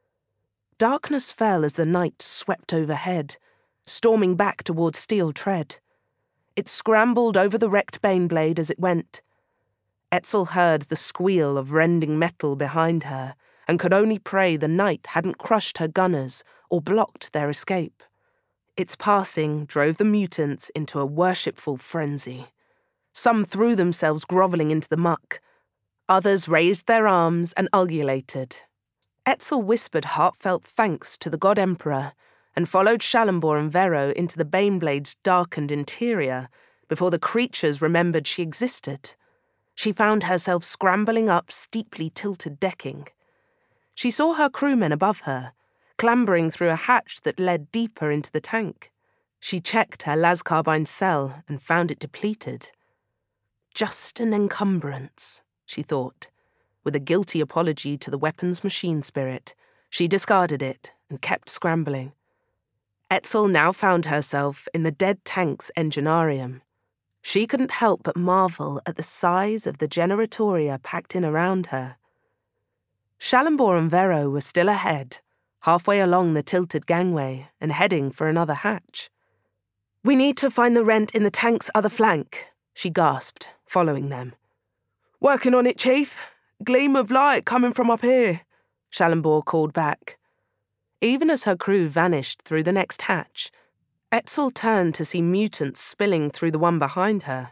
Darkness fell as the night swept overhead, storming back towards Steel Tread. It scrambled over the wrecked Baneblade as it went. Etzel heard the squeal of rending metal behind her, and could only pray the night hadn't crushed her gunners or blocked their escape. Its passing drove the mutants into a worshipful frenzy. Some threw themselves grovelling into the muck. Others raised their arms and ululated. Etzel whispered heartfelt thanks to the God Emperor and followed Shallambor and Vero into the Baneblade's darkened interior before the creatures remembered she existed. She found herself scrambling up steeply tilted decking. She saw her crewmen above her, clambering through a hatch that led deeper into the tank. She checked her las carbine cell and found it depleted. Just an encumbrance, she thought. With a guilty apology to the weapon's machine spirit, she discarded it and kept scrambling. Etzel now found herself in the dead tank's enginarium. She couldn't help but marvel at the size of the generatoria packed in around her. Shallambor and Vero were still ahead, halfway along the tilted gangway and heading for another hatch. "We need to find the rent in the tank's other flank," she gasped, following them. "Working on it, Chief. Gleam of light coming from up here," Shallambor called back. Even as her crew vanished through the next hatch, Etzel turned to see mutants spilling through the one behind her.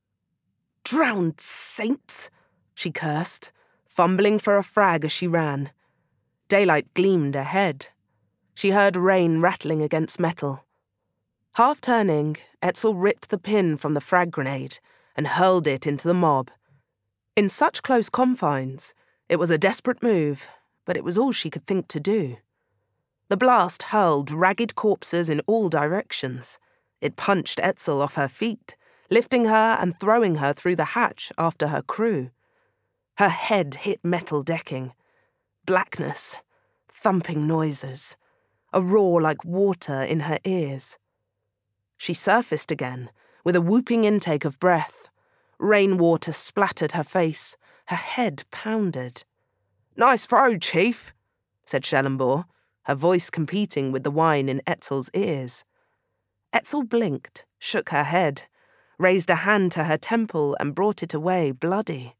"Drowned saints!" she cursed, fumbling for a frag as she ran. Daylight gleamed ahead. She heard rain rattling against metal. Half turning, Etzel ripped the pin from the frag grenade and hurled it into the mob. In such close confines, it was a desperate move, but it was all she could think to do. The blast hurled ragged corpses in all directions. It punched Etzel off her feet, lifting her and throwing her through the hatch after her crew. Her head hit metal decking. Blackness, thumping noises, a roar like water in her ears. She surfaced again, with a whooping intake of breath. Rainwater splattered her face, her head pounded. "Nice throw, Chief," said Shallambor, her voice competing with the whine in Etzel's ears. Etzel blinked, shook her head, raised a hand to her temple and brought it away bloody.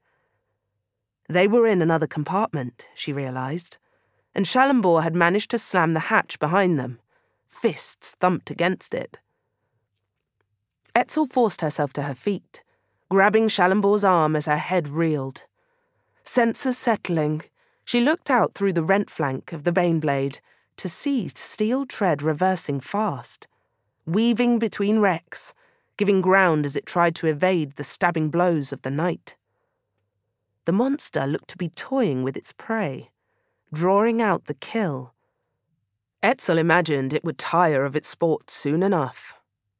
They were in another compartment, she realized, and Shallambor had managed to slam the hatch behind them. Fists thumped against it. Etzel forced herself to her feet, grabbing Shallambor's arm as her head reeled. Senses settling, she looked out through the rent flank of the Baneblade to see Steel Tread reversing fast, weaving between wrecks, giving ground as it tried to evade the stabbing blows of the night. The monster looked to be toying with its prey, drawing out the kill. Etzel imagined it would tire of its sport soon enough.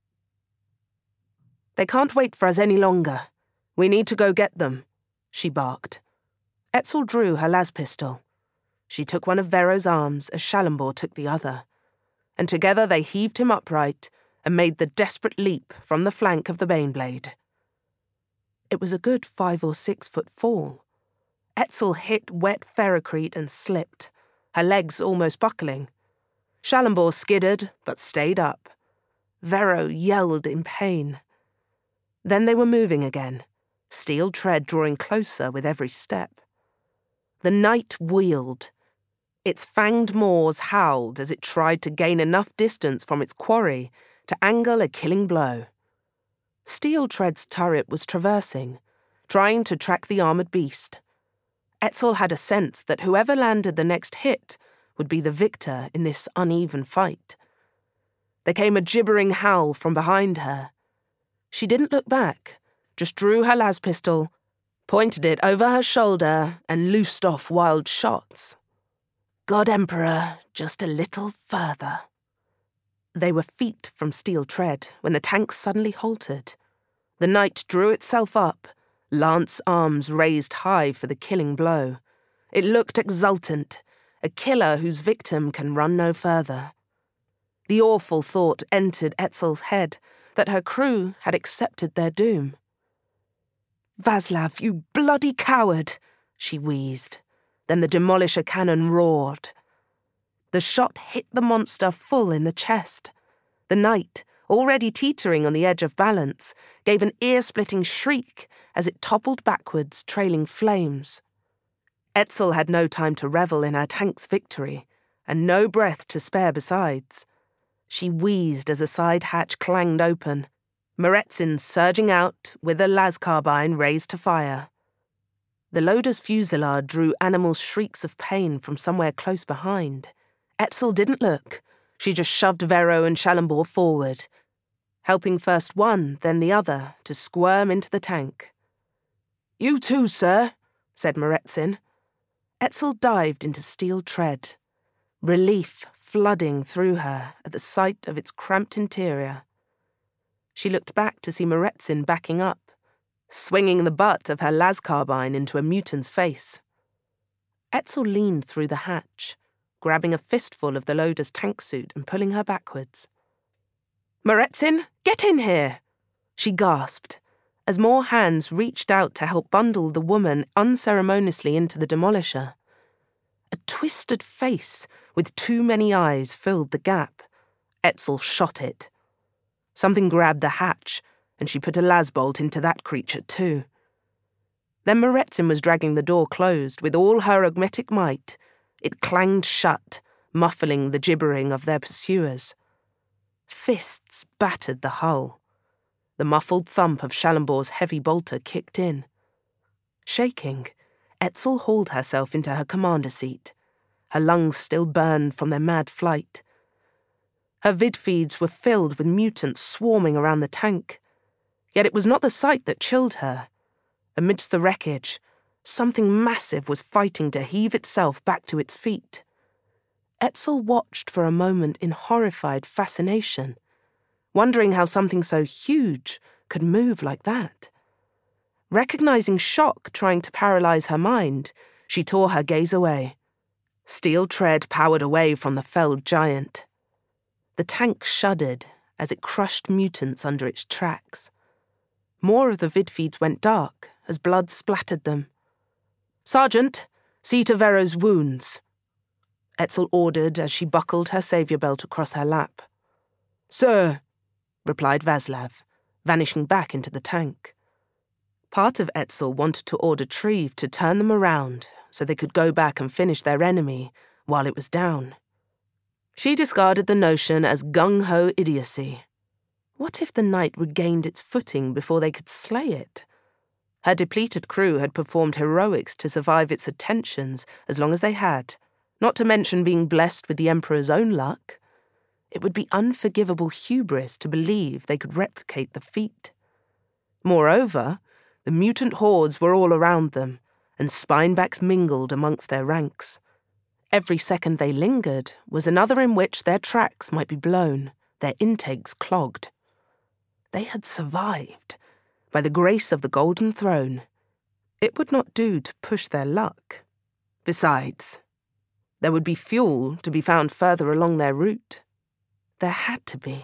"They can't wait for us any longer. We need to go get them," she barked. Etzel drew her las pistol. She took one of Vero's arms as Shallambor took the other, and together they heaved him upright and made the desperate leap from the flank of the Baneblade. It was a good 5 or 6 foot fall. Etzel hit wet ferrocrete and slipped, her legs almost buckling. Shallambor skidded but stayed up. Vero yelled in pain. Then they were moving again, Steel Tread drawing closer with every step. The night wheeled. Its fanged maws howled as it tried to gain enough distance from its quarry to angle a killing blow. Steel Tread's turret was traversing, trying to track the armored beast. Etzel had a sense that whoever landed the next hit would be the victor in this uneven fight. There came a gibbering howl from behind her. She didn't look back, just drew her las pistol, pointed it over her shoulder, and loosed off wild shots. God Emperor, just a little further. They were feet from steel tread when the tank suddenly halted. The knight drew itself up, lance arms raised high for the killing blow. It looked exultant, a killer whose victim can run no further. The awful thought entered Etzel's head that her crew had accepted their doom. "Vaslav, you bloody coward!" she wheezed. Then the demolisher cannon roared. The shot hit the monster full in the chest. The knight, already teetering on the edge of balance, gave an ear-splitting shriek as it toppled backwards, trailing flames. Etzel had no time to revel in her tank's victory, and no breath to spare besides. She wheezed as a side hatch clanged open, Meretzin surging out with a las carbine raised to fire. The loader's fusillade drew animal shrieks of pain from somewhere close behind. Etzel didn't look. She just shoved Vero and Shallambor forward, helping first one, then the other, to squirm into the tank. "You too, sir," said Meretzin. Etzel dived into steel tread, relief flooding through her at the sight of its cramped interior. She looked back to see Meretzin backing up, swinging the butt of her las carbine into a mutant's face. Etzel leaned through the hatch, grabbing a fistful of the loader's tank suit and pulling her backwards. "Meretzin, get in here!" she gasped, as more hands reached out to help bundle the woman unceremoniously into the demolisher. A twisted face with too many eyes filled the gap. Etzel shot it. Something grabbed the hatch, and she put a lasbolt into that creature too. Then Meretzin was dragging the door closed with all her arithmetic might. It clanged shut, muffling the gibbering of their pursuers. Fists battered the hull. The muffled thump of Shallambor's heavy bolter kicked in. Shaking, Etzel hauled herself into her commander seat. Her lungs still burned from their mad flight. Her vid feeds were filled with mutants swarming around the tank. Yet it was not the sight that chilled her. Amidst the wreckage, something massive was fighting to heave itself back to its feet. Etzel watched for a moment in horrified fascination, wondering how something so huge could move like that. Recognizing shock trying to paralyze her mind, she tore her gaze away. Steel tread powered away from the felled giant. The tank shuddered as it crushed mutants under its tracks. More of the vid feeds went dark as blood splattered them. "Sergeant, see to Vero's wounds," Etzel ordered as she buckled her savior belt across her lap. "Sir," replied Vaslav, vanishing back into the tank. Part of Etzel wanted to order Treve to turn them around so they could go back and finish their enemy while it was down. She discarded the notion as gung-ho idiocy. What if the knight regained its footing before they could slay it? Her depleted crew had performed heroics to survive its attentions as long as they had, not to mention being blessed with the Emperor's own luck. It would be unforgivable hubris to believe they could replicate the feat. Moreover, the mutant hordes were all around them, and spinebacks mingled amongst their ranks. Every second they lingered was another in which their tracks might be blown, their intakes clogged. They had survived, by the grace of the Golden Throne. It would not do to push their luck. Besides, there would be fuel to be found further along their route. There had to be.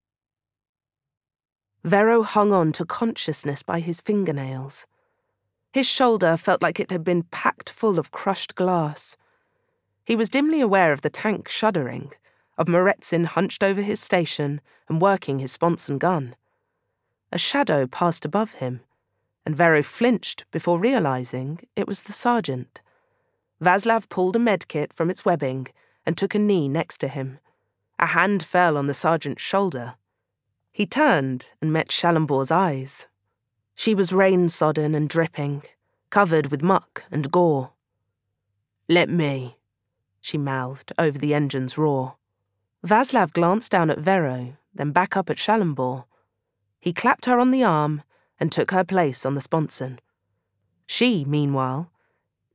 Vero hung on to consciousness by his fingernails. His shoulder felt like it had been packed full of crushed glass. He was dimly aware of the tank shuddering, of Meretzin hunched over his station and working his sponson gun. A shadow passed above him, and Vero flinched before realizing it was the sergeant. Vaslav pulled a medkit from its webbing and took a knee next to him. A hand fell on the sergeant's shoulder. He turned and met Shallambor's eyes. She was rain-sodden and dripping, covered with muck and gore. "Let me," she mouthed over the engine's roar. Vaslav glanced down at Vero, then back up at Shallambor. He clapped her on the arm and took her place on the sponson. She, meanwhile,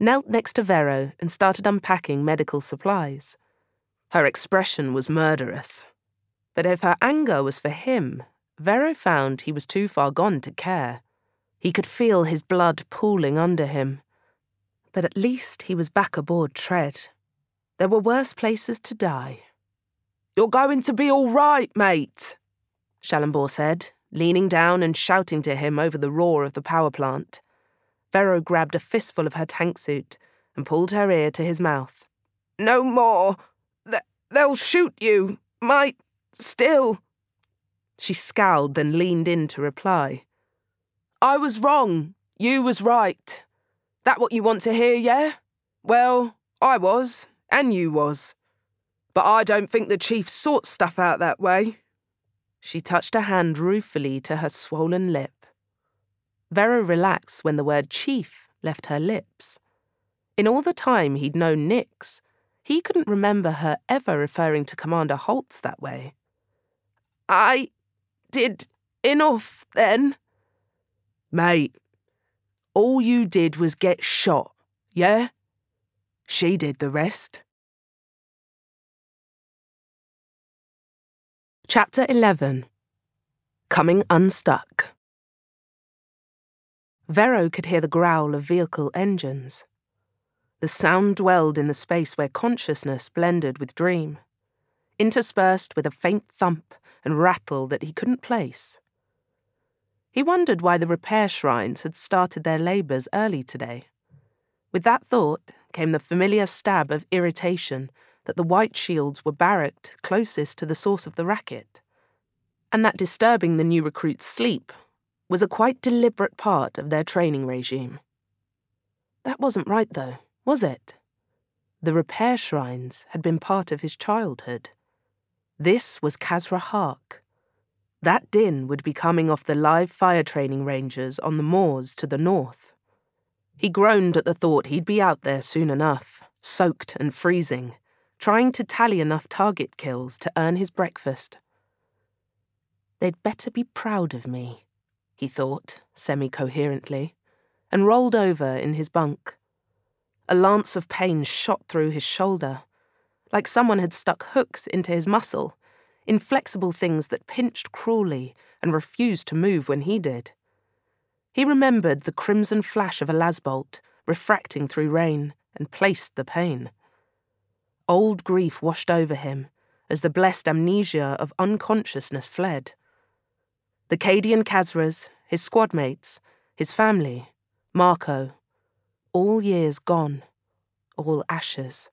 knelt next to Vero and started unpacking medical supplies. Her expression was murderous. But if her anger was for him, Vero found he was too far gone to care. He could feel his blood pooling under him. But at least he was back aboard Tread. There were worse places to die. "You're going to be all right, mate," Shallambor said, leaning down and shouting to him over the roar of the power plant. Vero grabbed a fistful of her tank suit and pulled her ear to his mouth. "No more. They'll shoot you. Still." She scowled, then leaned in to reply. "I was wrong. You was right. That what you want to hear, yeah? Well, I was, and you was. But I don't think the chief sorts stuff out that way." She touched a hand ruefully to her swollen lip. Vero relaxed when the word chief left her lips. In all the time he'd known Nyx, he couldn't remember her ever referring to Commander Holtz that way. "I did enough, then?" "Mate, all you did was get shot, yeah? She did the rest." Chapter 11. Coming Unstuck. Vero could hear the growl of vehicle engines. The sound dwelled in the space where consciousness blended with dream, interspersed with a faint thump and rattle that he couldn't place. He wondered why the repair shrines had started their labours early today. With that thought came the familiar stab of irritation that the white shields were barracked closest to the source of the racket, and that disturbing the new recruits' sleep was a quite deliberate part of their training regime. That wasn't right, though, was it? The repair shrines had been part of his childhood. This was Khazra Hark. That din would be coming off the live fire training ranges on the moors to the north. He groaned at the thought he'd be out there soon enough, soaked and freezing, trying to tally enough target kills to earn his breakfast. They'd better be proud of me, he thought, semi-coherently, and rolled over in his bunk. A lance of pain shot through his shoulder, like someone had stuck hooks into his muscle, inflexible things that pinched cruelly and refused to move when he did. He remembered the crimson flash of a lasbolt refracting through rain and placed the pain. Old grief washed over him as the blessed amnesia of unconsciousness fled. The Cadian Khazras, his squad mates, his family, Marco, all years gone, all ashes.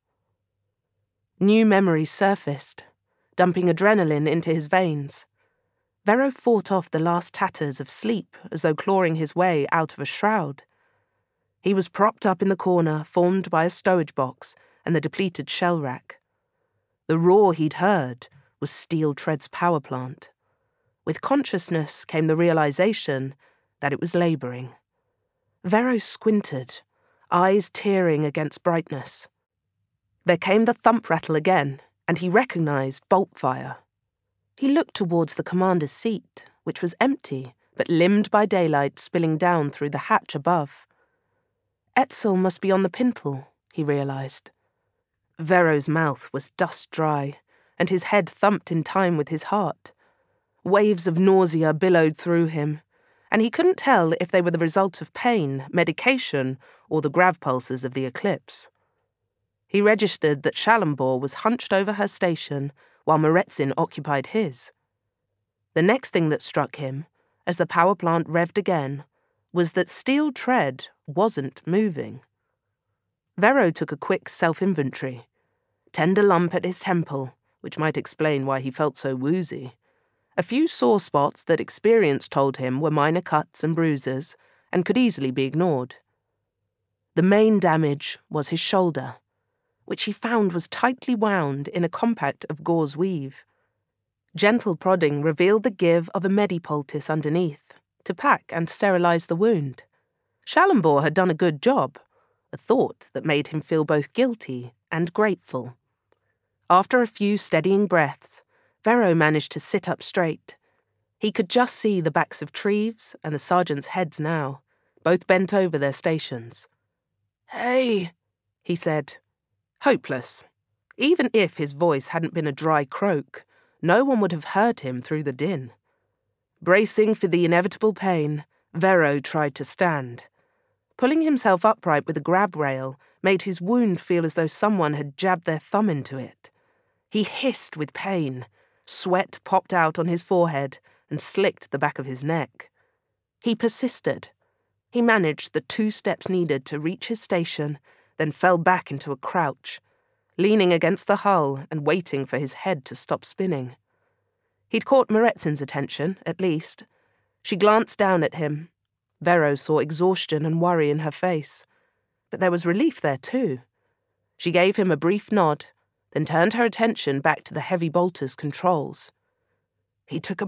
New memories surfaced, dumping adrenaline into his veins. Vero fought off the last tatters of sleep as though clawing his way out of a shroud. He was propped up in the corner formed by a stowage box and the depleted shell rack. The roar he'd heard was Steel Tread's power plant. With consciousness came the realization that it was labouring. Vero squinted, eyes tearing against brightness. There came the thump rattle again, and he recognized bolt fire. He looked towards the commander's seat, which was empty, but limned by daylight spilling down through the hatch above. Etzel must be on the pintle, he realized. Vero's mouth was dust dry, and his head thumped in time with his heart. Waves of nausea billowed through him, and he couldn't tell if they were the result of pain, medication, or the grav pulses of the eclipse. He registered that Shallambor was hunched over her station while Meretzin occupied his. The next thing that struck him, as the power plant revved again, was that Steel Tread wasn't moving. Vero took a quick self-inventory. Tender lump at his temple, which might explain why he felt so woozy. A few sore spots that experience told him were minor cuts and bruises and could easily be ignored. The main damage was his shoulder, which he found was tightly wound in a compact of gauze weave. Gentle prodding revealed the give of a medipoultice underneath, to pack and sterilize the wound. Shallambor had done a good job, a thought that made him feel both guilty and grateful. After a few steadying breaths, Vero managed to sit up straight. He could just see the backs of Treves and the sergeants' heads now, both bent over their stations. "Hey," he said. Hopeless. Even if his voice hadn't been a dry croak, no one would have heard him through the din. Bracing for the inevitable pain, Vero tried to stand. Pulling himself upright with a grab rail made his wound feel as though someone had jabbed their thumb into it. He hissed with pain. Sweat popped out on his forehead and slicked the back of his neck. He persisted. He managed the 2 steps needed to reach his station, then fell back into a crouch, leaning against the hull and waiting for his head to stop spinning. He'd caught Meretzin's attention, at least. She glanced down at him. Vero saw exhaustion and worry in her face. But there was relief there too. She gave him a brief nod, then turned her attention back to the heavy bolter's controls. He took a